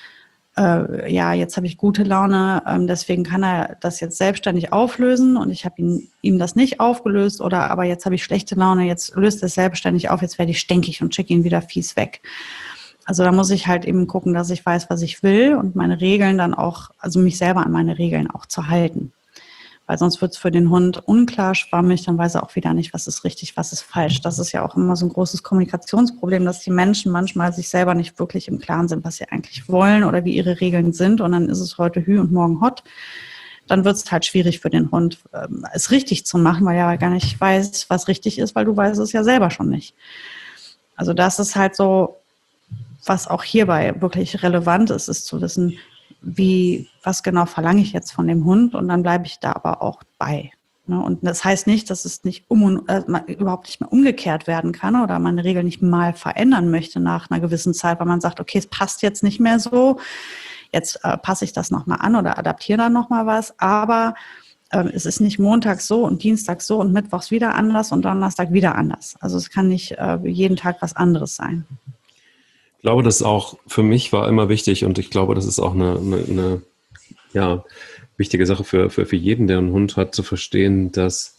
äh, ja, jetzt habe ich gute Laune, ähm, deswegen kann er das jetzt selbstständig auflösen und ich habe ihn, ihm das nicht aufgelöst oder aber jetzt habe ich schlechte Laune, jetzt löst er es selbstständig auf, jetzt werde ich stinkig und schicke ihn wieder fies weg. Also da muss ich halt eben gucken, dass ich weiß, was ich will und meine Regeln dann auch, also mich selber an meine Regeln auch zu halten. Weil sonst wird es für den Hund unklar, schwammig, dann weiß er auch wieder nicht, was ist richtig, was ist falsch. Das ist ja auch immer so ein großes Kommunikationsproblem, dass die Menschen manchmal sich selber nicht wirklich im Klaren sind, was sie eigentlich wollen oder wie ihre Regeln sind. Und dann ist es heute Hü und morgen Hot. Dann wird es halt schwierig für den Hund, es richtig zu machen, weil er ja gar nicht weiß, was richtig ist, weil du weißt es ja selber schon nicht. Also das ist halt so, was auch hierbei wirklich relevant ist, ist zu wissen, wie, was genau verlange ich jetzt von dem Hund und dann bleibe ich da aber auch bei. Ne? Und das heißt nicht, dass es nicht um, äh, überhaupt nicht mehr umgekehrt werden kann oder man eine Regel nicht mal verändern möchte nach einer gewissen Zeit, weil man sagt, okay, es passt jetzt nicht mehr so, jetzt äh, passe ich das nochmal an oder adaptiere da nochmal was, aber äh, es ist nicht montags so und dienstags so und mittwochs wieder anders und Donnerstag wieder anders. Also es kann nicht äh, jeden Tag was anderes sein. Ich glaube, das auch für mich war immer wichtig und ich glaube, das ist auch eine, eine, eine ja, wichtige Sache für, für, für jeden, der einen Hund hat, zu verstehen, dass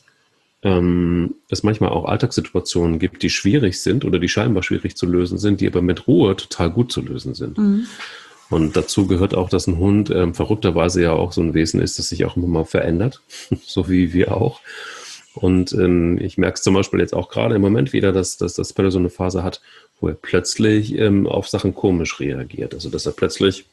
ähm, es manchmal auch Alltagssituationen gibt, die schwierig sind oder die scheinbar schwierig zu lösen sind, die aber mit Ruhe total gut zu lösen sind. Mhm. Und dazu gehört auch, dass ein Hund ähm, verrückterweise ja auch so ein Wesen ist, das sich auch immer mal verändert, so wie wir auch. Und ähm, ich merke es zum Beispiel jetzt auch gerade im Moment wieder, dass, dass das Pelle so eine Phase hat, wo er plötzlich ähm, auf Sachen komisch reagiert. Also dass er plötzlich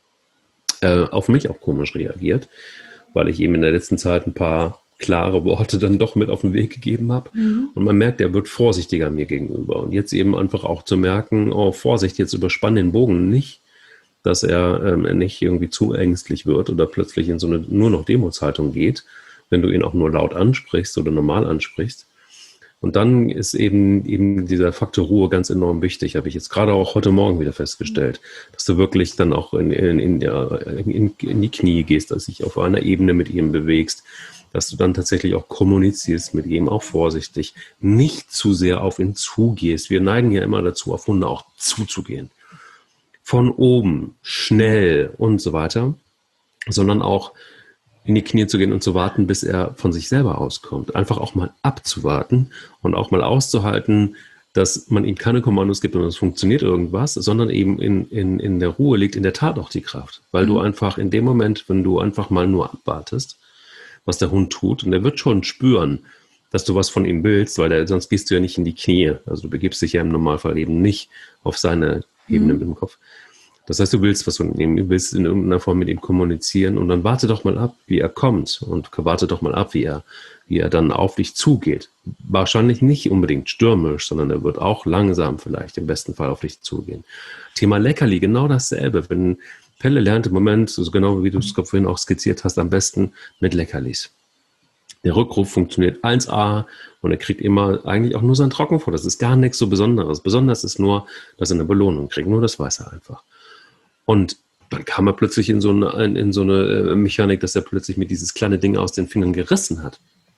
äh, auf mich auch komisch reagiert, weil ich ihm in der letzten Zeit ein paar klare Worte dann doch mit auf den Weg gegeben habe. Mhm. Und man merkt, er wird vorsichtiger mir gegenüber. Und jetzt eben einfach auch zu merken, oh Vorsicht, jetzt überspann den Bogen nicht, dass er ähm, nicht irgendwie zu ängstlich wird oder plötzlich in so eine nur noch Demutshaltung geht, wenn du ihn auch nur laut ansprichst oder normal ansprichst. Und dann ist eben, eben dieser Faktor Ruhe ganz enorm wichtig, habe ich jetzt gerade auch heute Morgen wieder festgestellt, dass du wirklich dann auch in, in, in, der, in, in die Knie gehst, dass du dich auf einer Ebene mit ihm bewegst, dass du dann tatsächlich auch kommunizierst mit ihm, auch vorsichtig, nicht zu sehr auf ihn zugehst. Wir neigen ja immer dazu, auf Hunde auch zuzugehen. Von oben, schnell und so weiter, sondern auch in die Knie zu gehen und zu warten, bis er von sich selber auskommt. Einfach auch mal abzuwarten und auch mal auszuhalten, dass man ihm keine Kommandos gibt und es funktioniert irgendwas, sondern eben in, in, in der Ruhe liegt in der Tat auch die Kraft. Weil mhm. du einfach in dem Moment, wenn du einfach mal nur abwartest, was der Hund tut, und der wird schon spüren, dass du was von ihm willst, weil der, sonst gehst du ja nicht in die Knie. Also du begibst dich ja im Normalfall eben nicht auf seine Ebene mhm. im Kopf. Das heißt, du willst was von ihm, du willst in irgendeiner Form mit ihm kommunizieren und dann warte doch mal ab, wie er kommt und warte doch mal ab, wie er, wie er dann auf dich zugeht. Wahrscheinlich nicht unbedingt stürmisch, sondern er wird auch langsam vielleicht im besten Fall auf dich zugehen. Thema Leckerli, genau dasselbe. Wenn Pelle lernt im Moment, so genau wie du es vorhin auch skizziert hast, am besten mit Leckerlis. Der Rückruf funktioniert eins a und er kriegt immer eigentlich auch nur sein Trockenfutter. Das ist gar nichts so Besonderes. Besonders ist nur, dass er eine Belohnung kriegt. Nur das weiß er einfach. Und dann kam er plötzlich in so eine, in so eine Mechanik, dass er plötzlich mit dieses kleine Ding aus den Fingern gerissen hat.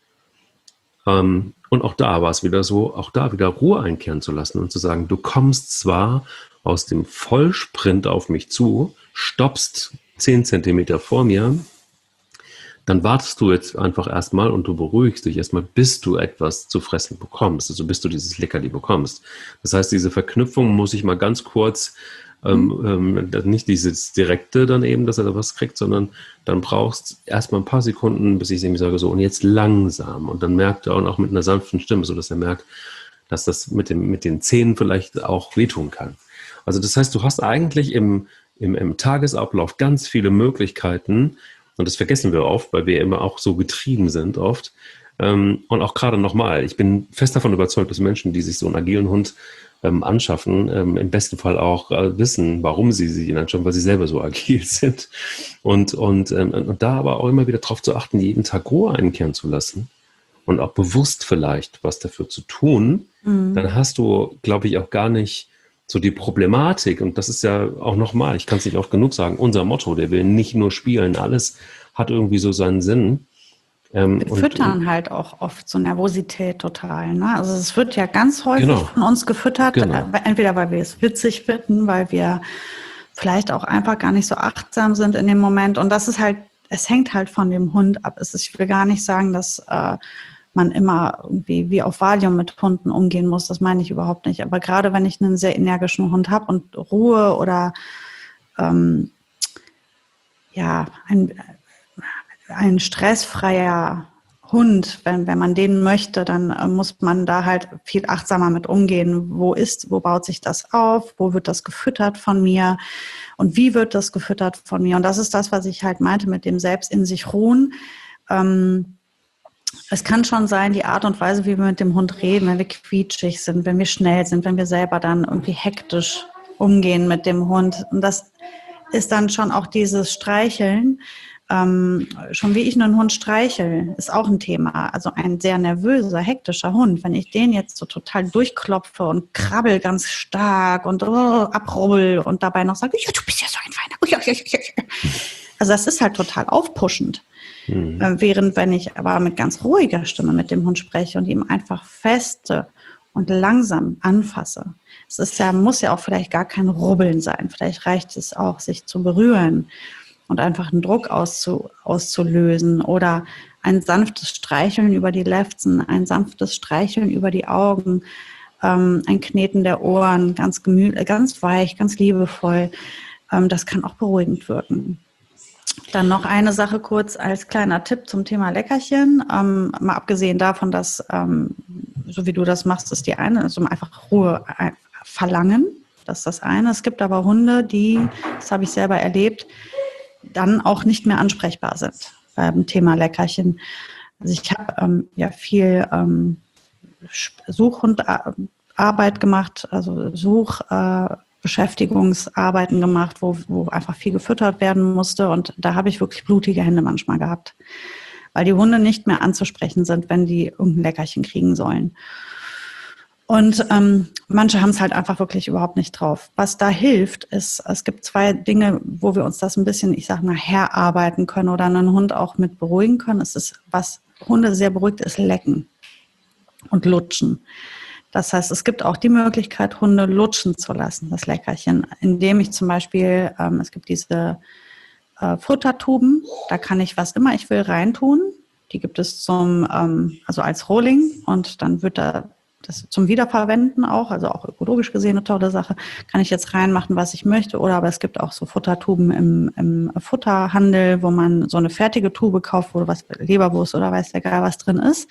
Ähm, und auch da war es wieder so, auch da wieder Ruhe einkehren zu lassen und zu sagen, du kommst zwar aus dem Vollsprint auf mich zu, stoppst zehn Zentimeter vor mir, dann wartest du jetzt einfach erstmal und du beruhigst dich erstmal, bis du etwas zu fressen bekommst, also bis du dieses Leckerli bekommst. Das heißt, diese Verknüpfung muss ich mal ganz kurz Ähm, ähm, nicht dieses Direkte dann eben, dass er da was kriegt, sondern dann brauchst erstmal ein paar Sekunden, bis ich ihm sage, so und jetzt langsam. Und dann merkt er auch mit einer sanften Stimme, so dass er merkt, dass das mit, dem, mit den Zähnen vielleicht auch wehtun kann. Also das heißt, du hast eigentlich im, im, im Tagesablauf ganz viele Möglichkeiten und das vergessen wir oft, weil wir immer auch so getrieben sind oft. Ähm, und auch gerade nochmal, ich bin fest davon überzeugt, dass Menschen, die sich so einen agilen Hund Ähm, anschaffen, ähm, im besten Fall auch äh, wissen, warum sie sich ihn anschauen, weil sie selber so agil sind. Und, und, ähm, und da aber auch immer wieder darauf zu achten, jeden Tag Ruhe einkehren zu lassen und auch bewusst vielleicht was dafür zu tun, mhm. dann hast du, glaube ich, auch gar nicht so die Problematik. Und das ist ja auch nochmal, ich kann es nicht oft genug sagen, unser Motto, der will nicht nur spielen, alles hat irgendwie so seinen Sinn. Ähm, wir füttern und, halt auch oft so Nervosität total. Ne? Also es wird ja ganz häufig genau, von uns gefüttert, genau. äh, entweder weil wir es witzig finden, weil wir vielleicht auch einfach gar nicht so achtsam sind in dem Moment. Und das ist halt, es hängt halt von dem Hund ab. Es ist, ich will gar nicht sagen, dass äh, man immer irgendwie wie auf Valium mit Hunden umgehen muss. Das meine ich überhaupt nicht. Aber gerade wenn ich einen sehr energischen Hund habe und Ruhe oder ähm, ja, ein ein stressfreier Hund, wenn, wenn man den möchte, dann äh, muss man da halt viel achtsamer mit umgehen. Wo ist, wo baut sich das auf? Wo wird das gefüttert von mir? Und wie wird das gefüttert von mir? Und das ist das, was ich halt meinte mit dem selbst in sich ruhen. Ähm, es kann schon sein, die Art und Weise, wie wir mit dem Hund reden, wenn wir quietschig sind, wenn wir schnell sind, wenn wir selber dann irgendwie hektisch umgehen mit dem Hund. Und das ist dann schon auch dieses Streicheln. Ähm, schon wie ich einen Hund streichel, ist auch ein Thema. Also ein sehr nervöser, hektischer Hund, wenn ich den jetzt so total durchklopfe und krabbel ganz stark und oh, abrubbel und dabei noch sage, ja, du bist ja so ein Feiner. Also das ist halt total aufpuschend. Mhm. Äh, während wenn ich aber mit ganz ruhiger Stimme mit dem Hund spreche und ihm einfach feste und langsam anfasse. Es ist ja, muss ja auch vielleicht gar kein Rubbeln sein. Vielleicht reicht es auch, sich zu berühren und einfach einen Druck auszu, auszulösen oder ein sanftes Streicheln über die Lefzen, ein sanftes Streicheln über die Augen, ähm, ein Kneten der Ohren, ganz gemütlich, ganz weich, ganz liebevoll. Ähm, das kann auch beruhigend wirken. Dann noch eine Sache kurz als kleiner Tipp zum Thema Leckerchen. Ähm, mal abgesehen davon, dass, ähm, so wie du das machst, ist die eine, also einfach Ruhe verlangen. Das ist das eine. Es gibt aber Hunde, die, das habe ich selber erlebt, dann auch nicht mehr ansprechbar sind beim Thema Leckerchen. Also ich habe ähm, ja viel ähm, Suchhundarbeit gemacht, also Suchbeschäftigungsarbeiten äh, gemacht, wo, wo einfach viel gefüttert werden musste und da habe ich wirklich blutige Hände manchmal gehabt, weil die Hunde nicht mehr anzusprechen sind, wenn die irgendein Leckerchen kriegen sollen. Und ähm, manche haben es halt einfach wirklich überhaupt nicht drauf. Was da hilft, ist, es gibt zwei Dinge, wo wir uns das ein bisschen, ich sag mal, herarbeiten können oder einen Hund auch mit beruhigen können. Es ist, was Hunde sehr beruhigt, ist Lecken und Lutschen. Das heißt, es gibt auch die Möglichkeit, Hunde lutschen zu lassen, das Leckerchen, indem ich zum Beispiel, ähm, es gibt diese äh, Futtertuben. Da kann ich was immer ich will reintun. Die gibt es zum, ähm, also als Rohling und dann wird da das zum Wiederverwenden auch, also auch ökologisch gesehen eine tolle Sache, kann ich jetzt reinmachen, was ich möchte. Oder aber es gibt auch so Futtertuben im, im Futterhandel, wo man so eine fertige Tube kauft, wo was Leberwurst oder weiß der Geil was drin ist.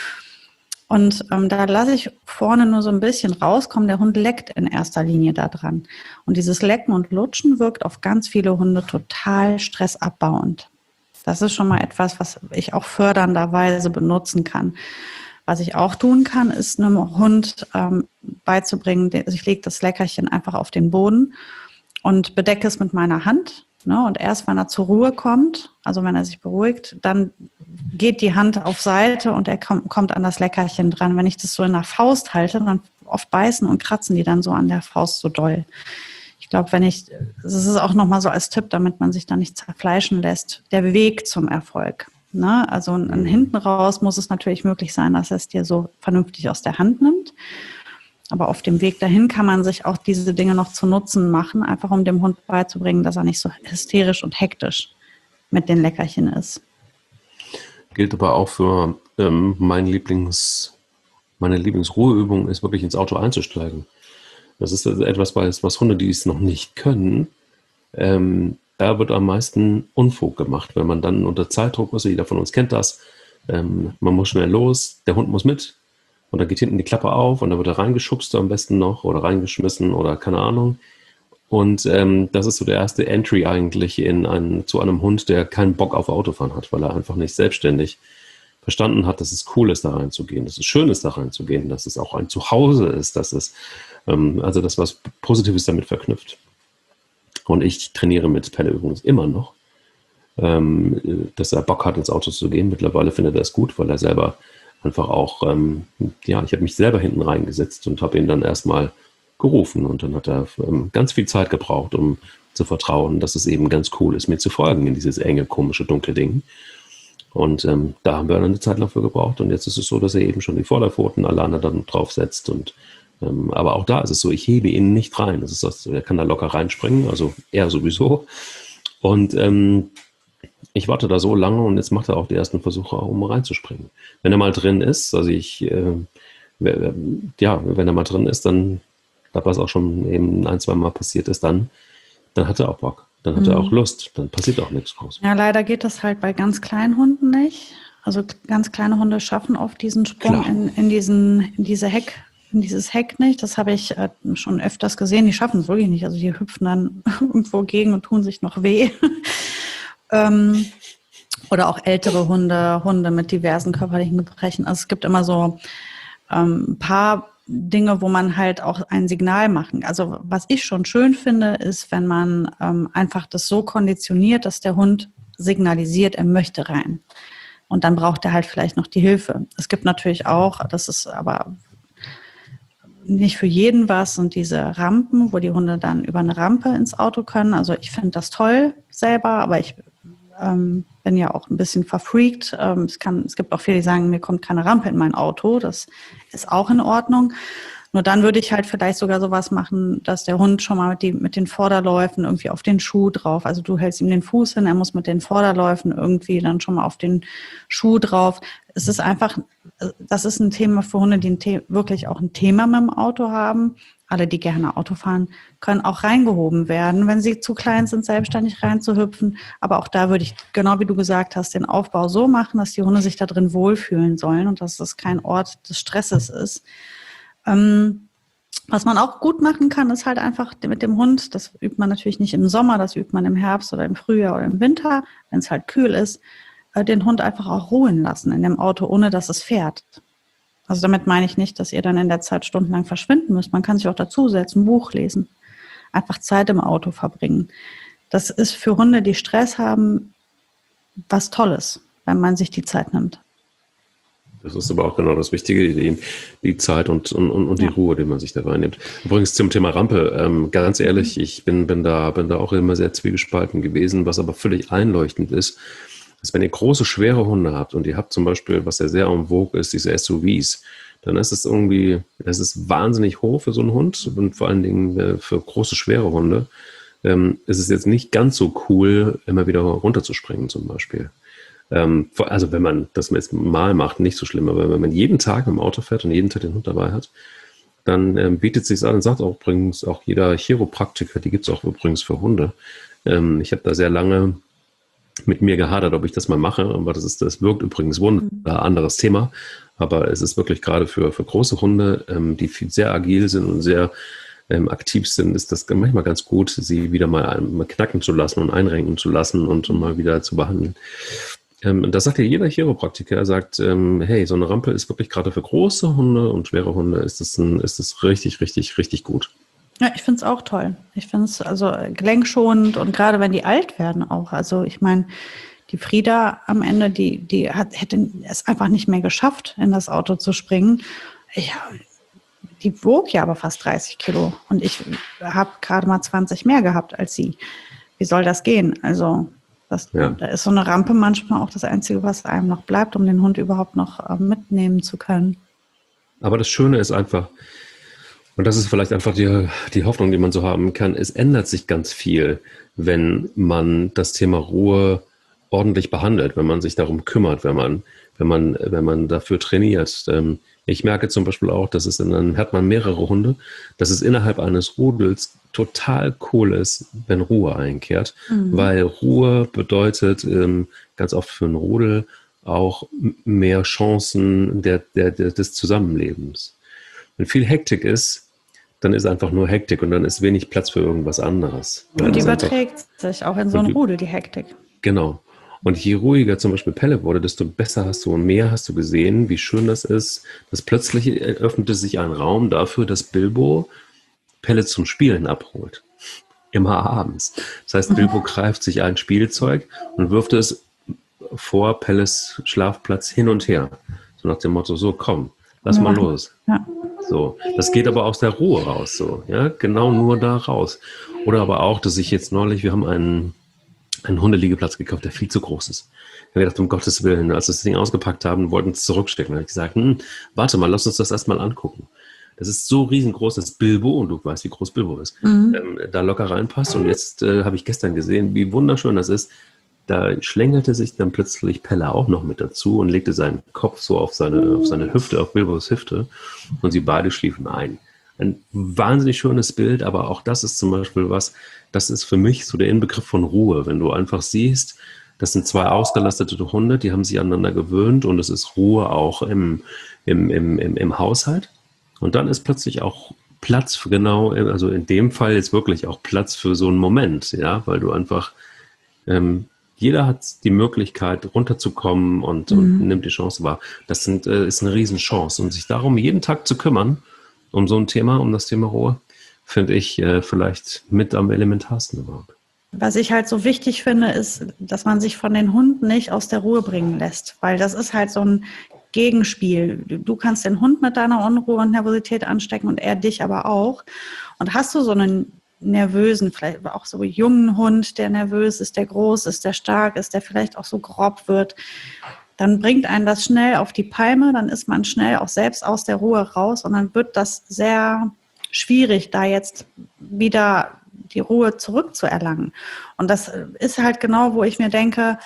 Und ähm, da lasse ich vorne nur so ein bisschen rauskommen. Der Hund leckt in erster Linie da dran. Und dieses Lecken und Lutschen wirkt auf ganz viele Hunde total stressabbauend. Das ist schon mal etwas, was ich auch fördernderweise benutzen kann. Was ich auch tun kann, ist einem Hund ähm, beizubringen, also ich lege das Leckerchen einfach auf den Boden und bedecke es mit meiner Hand. Ne? Und erst, wenn er zur Ruhe kommt, also wenn er sich beruhigt, dann geht die Hand auf Seite und er kommt, kommt an das Leckerchen dran. Wenn ich das so in der Faust halte, dann oft beißen und kratzen die dann so an der Faust so doll. Ich glaube, wenn ich, das ist auch nochmal so als Tipp, damit man sich da nicht zerfleischen lässt, der Weg zum Erfolg. Ne? Also mhm. hinten raus muss es natürlich möglich sein, dass er es dir so vernünftig aus der Hand nimmt. Aber auf dem Weg dahin kann man sich auch diese Dinge noch zu Nutzen machen, einfach um dem Hund beizubringen, dass er nicht so hysterisch und hektisch mit den Leckerchen ist. Gilt aber auch für ähm, mein Lieblings, meine Lieblingsruheübung ist wirklich ins Auto einzusteigen. Das ist etwas, was Hunde, die es noch nicht können, ähm, da wird am meisten Unfug gemacht, wenn man dann unter Zeitdruck ist. Jeder von uns kennt das. Ähm, man muss schnell los, der Hund muss mit und dann geht hinten die Klappe auf und dann wird er reingeschubst am besten noch oder reingeschmissen oder keine Ahnung. Und ähm, das ist so der erste Entry eigentlich in einen, zu einem Hund, der keinen Bock auf Autofahren hat, weil er einfach nicht selbstständig verstanden hat, dass es cool ist, da reinzugehen, dass es schön ist, da reinzugehen, dass es auch ein Zuhause ist, dass es ähm, also das was Positives damit verknüpft. Und ich trainiere mit Pelle übrigens immer noch, ähm, dass er Bock hat, ins Auto zu gehen. Mittlerweile findet er es gut, weil er selber einfach auch, ähm, ja, ich habe mich selber hinten reingesetzt und habe ihn dann erstmal gerufen. Und dann hat er ähm, ganz viel Zeit gebraucht, um zu vertrauen, dass es eben ganz cool ist, mir zu folgen in dieses enge, komische, dunkle Ding. Und ähm, da haben wir dann eine Zeit lang für gebraucht. Und jetzt ist es so, dass er eben schon die Vorderpfoten alleine dann draufsetzt und Ähm, aber auch da ist es so, ich hebe ihn nicht rein. Das ist das, er kann da locker reinspringen, also er sowieso. Und ähm, ich warte da so lange und jetzt macht er auch die ersten Versuche, um reinzuspringen. Wenn er mal drin ist, also ich, äh, ja, wenn er mal drin ist, dann, was auch schon eben ein, zwei Mal passiert ist, dann, dann hat er auch Bock. Dann hat mhm. er auch Lust. Dann passiert auch nichts groß. Ja, leider geht das halt bei ganz kleinen Hunden nicht. Also ganz kleine Hunde schaffen oft diesen Sprung in, in, diesen, in diese Heck. Dieses Heck nicht, das habe ich äh, schon öfters gesehen, die schaffen es wirklich nicht, also die hüpfen dann irgendwo gegen und tun sich noch weh. ähm, oder auch ältere Hunde, Hunde mit diversen körperlichen Gebrechen. Also es gibt immer so ähm, ein paar Dinge, wo man halt auch ein Signal machen. Also was ich schon schön finde, ist, wenn man ähm, einfach das so konditioniert, dass der Hund signalisiert, er möchte rein. Und dann braucht er halt vielleicht noch die Hilfe. Es gibt natürlich auch, das ist aber nicht für jeden was, sind diese Rampen, wo die Hunde dann über eine Rampe ins Auto können. Also ich finde das toll selber, aber ich ähm, bin ja auch ein bisschen verfreakt. Ähm, es kann, es gibt auch viele, die sagen, mir kommt keine Rampe in mein Auto. Das ist auch in Ordnung. Nur dann würde ich halt vielleicht sogar sowas machen, dass der Hund schon mal mit, die, mit den Vorderläufen irgendwie auf den Schuh drauf, also du hältst ihm den Fuß hin, er muss mit den Vorderläufen irgendwie dann schon mal auf den Schuh drauf. Es ist einfach, das ist ein Thema für Hunde, die ein The- wirklich auch ein Thema mit dem Auto haben. Alle, die gerne Auto fahren, können auch reingehoben werden, wenn sie zu klein sind, selbstständig reinzuhüpfen. Aber auch da würde ich, genau wie du gesagt hast, den Aufbau so machen, dass die Hunde sich da drin wohlfühlen sollen und dass das kein Ort des Stresses ist. Ähm, was man auch gut machen kann, ist halt einfach mit dem Hund, das übt man natürlich nicht im Sommer, das übt man im Herbst oder im Frühjahr oder im Winter, wenn es halt kühl ist, äh, den Hund einfach auch ruhen lassen in dem Auto, ohne dass es fährt. Also damit meine ich nicht, dass ihr dann in der Zeit stundenlang verschwinden müsst. Man kann sich auch dazusetzen, ein Buch lesen, einfach Zeit im Auto verbringen. Das ist für Hunde, die Stress haben, was Tolles, wenn man sich die Zeit nimmt. Das ist aber auch genau das Wichtige, die, die Zeit und, und, und die ja. Ruhe, die man sich dabei nimmt. Übrigens zum Thema Rampe, ähm, ganz ehrlich, ich bin, bin, da, bin da auch immer sehr zwiegespalten gewesen, was aber völlig einleuchtend ist, dass wenn ihr große, schwere Hunde habt und ihr habt zum Beispiel, was ja sehr en vogue ist, diese S U Vs, dann ist es irgendwie, das ist wahnsinnig hoch für so einen Hund und vor allen Dingen für große, schwere Hunde. ähm, ist es jetzt nicht ganz so cool, immer wieder runterzuspringen zum Beispiel. Ähm, also wenn man das jetzt mal macht, nicht so schlimm, aber wenn man jeden Tag im Auto fährt und jeden Tag den Hund dabei hat, dann ähm, bietet es sich an und sagt auch übrigens auch jeder Chiropraktiker, die gibt es auch übrigens für Hunde. Ähm, ich habe da sehr lange mit mir gehadert, ob ich das mal mache, aber das ist, das wirkt übrigens Wunder, mhm. anderes Thema, aber es ist wirklich gerade für, für große Hunde, ähm, die viel, sehr agil sind und sehr ähm, aktiv sind, ist das manchmal ganz gut, sie wieder mal, mal knacken zu lassen und einrenken zu lassen und, und mal wieder zu behandeln. Ähm, das sagt ja jeder Chiropraktiker, er sagt, ähm, hey, so eine Rampe ist wirklich gerade für große Hunde und schwere Hunde ist das, ein, ist das richtig, richtig, richtig gut. Ja, ich finde es auch toll. Ich finde es also gelenkschonend und gerade wenn die alt werden auch. Also ich meine, die Frieda am Ende, die, die hat, hätte es einfach nicht mehr geschafft, in das Auto zu springen. Ich, die wog ja aber fast dreißig Kilo und ich habe gerade mal zwanzig mehr gehabt als sie. Wie soll das gehen? Also das, ja. Da ist so eine Rampe manchmal auch das Einzige, was einem noch bleibt, um den Hund überhaupt noch äh, mitnehmen zu können. Aber das Schöne ist einfach, und das ist vielleicht einfach die, die Hoffnung, die man so haben kann, es ändert sich ganz viel, wenn man das Thema Ruhe ordentlich behandelt, wenn man sich darum kümmert, wenn man, wenn man, wenn man dafür trainiert. Ich merke zum Beispiel auch, dass es in einem, hat man mehrere Hunde, dass es innerhalb eines Rudels total cool ist, wenn Ruhe einkehrt, mhm. weil Ruhe bedeutet ähm, ganz oft für einen Rudel auch mehr Chancen der, der, der, des Zusammenlebens. Wenn viel Hektik ist, dann ist einfach nur Hektik und dann ist wenig Platz für irgendwas anderes. Und die überträgt einfach, sich auch in so einem Rudel, die Hektik. Genau. Und je ruhiger zum Beispiel Pelle wurde, desto besser hast du und mehr hast du gesehen, wie schön das ist, dass plötzlich öffnete sich ein Raum dafür, dass Bilbo Pelle zum Spielen abholt. Immer abends. Das heißt, Bilbo greift sich ein Spielzeug und wirft es vor Pelles Schlafplatz hin und her. So nach dem Motto, so komm, lass ja. mal los. Ja. So, das geht aber aus der Ruhe raus, so, ja, genau nur da raus. Oder aber auch, dass ich jetzt neulich, wir haben einen, einen Hundeliegeplatz gekauft, der viel zu groß ist. Ich habe gedacht, um Gottes Willen, als wir das Ding ausgepackt haben, wollten es zurückstecken. Da habe ich gesagt, hm, warte mal, lass uns das erstmal angucken. Das ist so riesengroß, dass Bilbo, und du weißt, wie groß Bilbo ist, mhm. ähm, da locker reinpasst. Und jetzt äh, habe ich gestern gesehen, wie wunderschön das ist. Da schlängelte sich dann plötzlich Pelle auch noch mit dazu und legte seinen Kopf so auf seine, auf seine Hüfte, auf Bilbos Hüfte. Und sie beide schliefen ein. Ein wahnsinnig schönes Bild, aber auch das ist zum Beispiel was, das ist für mich so der Inbegriff von Ruhe. Wenn du einfach siehst, das sind zwei ausgelastete Hunde, die haben sich aneinander gewöhnt und es ist Ruhe auch im, im, im, im, im Haushalt. Und dann ist plötzlich auch Platz für genau, also in dem Fall jetzt wirklich auch Platz für so einen Moment, ja, weil du einfach, ähm, jeder hat die Möglichkeit runterzukommen und, mhm. und nimmt die Chance wahr. Das sind, äh, ist eine Riesenchance. Und sich darum jeden Tag zu kümmern, um so ein Thema, um das Thema Ruhe, finde ich äh, vielleicht mit am elementarsten überhaupt. Was ich halt so wichtig finde, ist, dass man sich von den Hunden nicht aus der Ruhe bringen lässt, weil das ist halt so ein Gegenspiel. Du kannst den Hund mit deiner Unruhe und Nervosität anstecken und er dich aber auch. Und hast du so einen nervösen, vielleicht auch so jungen Hund, der nervös ist, der groß ist, der stark ist, der vielleicht auch so grob wird, dann bringt einen das schnell auf die Palme, dann ist man schnell auch selbst aus der Ruhe raus und dann wird das sehr schwierig, da jetzt wieder die Ruhe zurückzuerlangen. Und das ist halt genau, wo ich mir denke,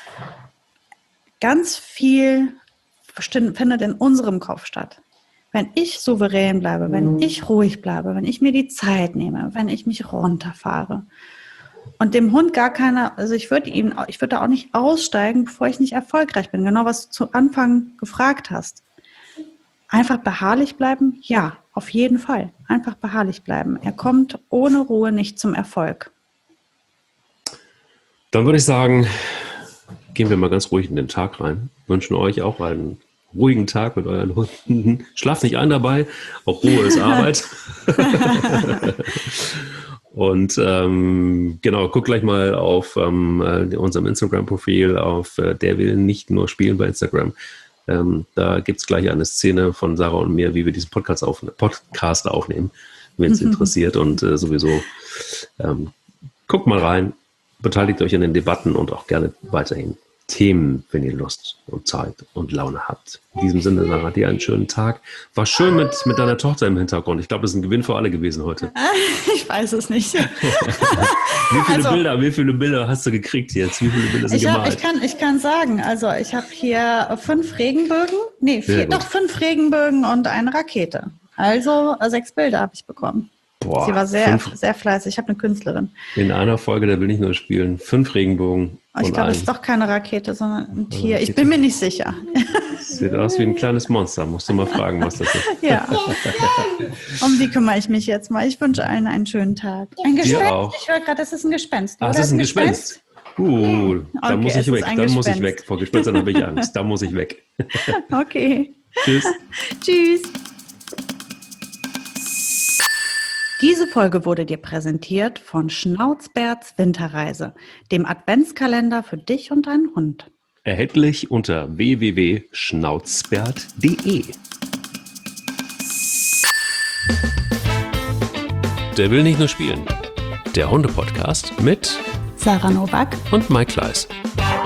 ganz viel findet in unserem Kopf statt. Wenn ich souverän bleibe, wenn ich ruhig bleibe, wenn ich mir die Zeit nehme, wenn ich mich runterfahre und dem Hund gar keine, also ich würde ihm, ich würde da auch nicht aussteigen, bevor ich nicht erfolgreich bin. Genau, was du zu Anfang gefragt hast. Einfach beharrlich bleiben? Ja, auf jeden Fall. Einfach beharrlich bleiben. Er kommt ohne Ruhe nicht zum Erfolg. Dann würde ich sagen, gehen wir mal ganz ruhig in den Tag rein. Wünschen euch auch einen ruhigen Tag mit euren Hunden. Schlaft nicht ein dabei. Auch Ruhe ist Arbeit. Und ähm, genau, guck gleich mal auf ähm, unserem Instagram-Profil auf äh, Der will nicht nur spielen bei Instagram. Ähm, da gibt es gleich eine Szene von Sarah und mir, wie wir diesen Podcast, auf, Podcast aufnehmen, wenn es interessiert. Und äh, sowieso ähm, guckt mal rein, beteiligt euch an den Debatten und auch gerne weiterhin Themen, wenn ihr Lust und Zeit und Laune habt. In diesem Sinne, Sarah, dir einen schönen Tag. War schön mit, mit deiner Tochter im Hintergrund. Ich glaube, das ist ein Gewinn für alle gewesen heute. Ich weiß es nicht. Wie viele, Also, Bilder, wie viele Bilder hast du gekriegt jetzt? Wie viele Bilder sind ich, hab, gemalt? ich, kann, ich kann sagen, also ich habe hier fünf Regenbögen, nee, vier, doch fünf Regenbögen und eine Rakete. Also äh, sechs Bilder habe ich bekommen. Boah, Sie war sehr, fünf, sehr fleißig. Ich habe eine Künstlerin. in einer Folge, da will ich nur spielen, fünf Regenbogen. Ich und glaube, ein, es ist doch keine Rakete, sondern ein Tier. Ich bin mir nicht sicher. Sieht aus wie ein kleines Monster. Musst du mal fragen, was das ist. Ja. Um die kümmere ich mich jetzt mal. Ich wünsche allen einen schönen Tag. Ein Gespenst. auch. Ich höre gerade, das ist ein Gespenst. Ach, Oder? das ist ein Gespenst. Uh, da Okay, muss es ich ist weg. ein Dann muss ich Gespenst. weg. Vor Gespenstern habe ich Angst. Da muss ich weg. Okay. Tschüss. Tschüss. Diese Folge wurde dir präsentiert von Schnauzbärts Winterreise, dem Adventskalender für dich und deinen Hund. Erhältlich unter w w w punkt schnauzbert punkt de. Der will nicht nur spielen. Der Hunde-Podcast mit Sarah Novak und Mike Kleiss.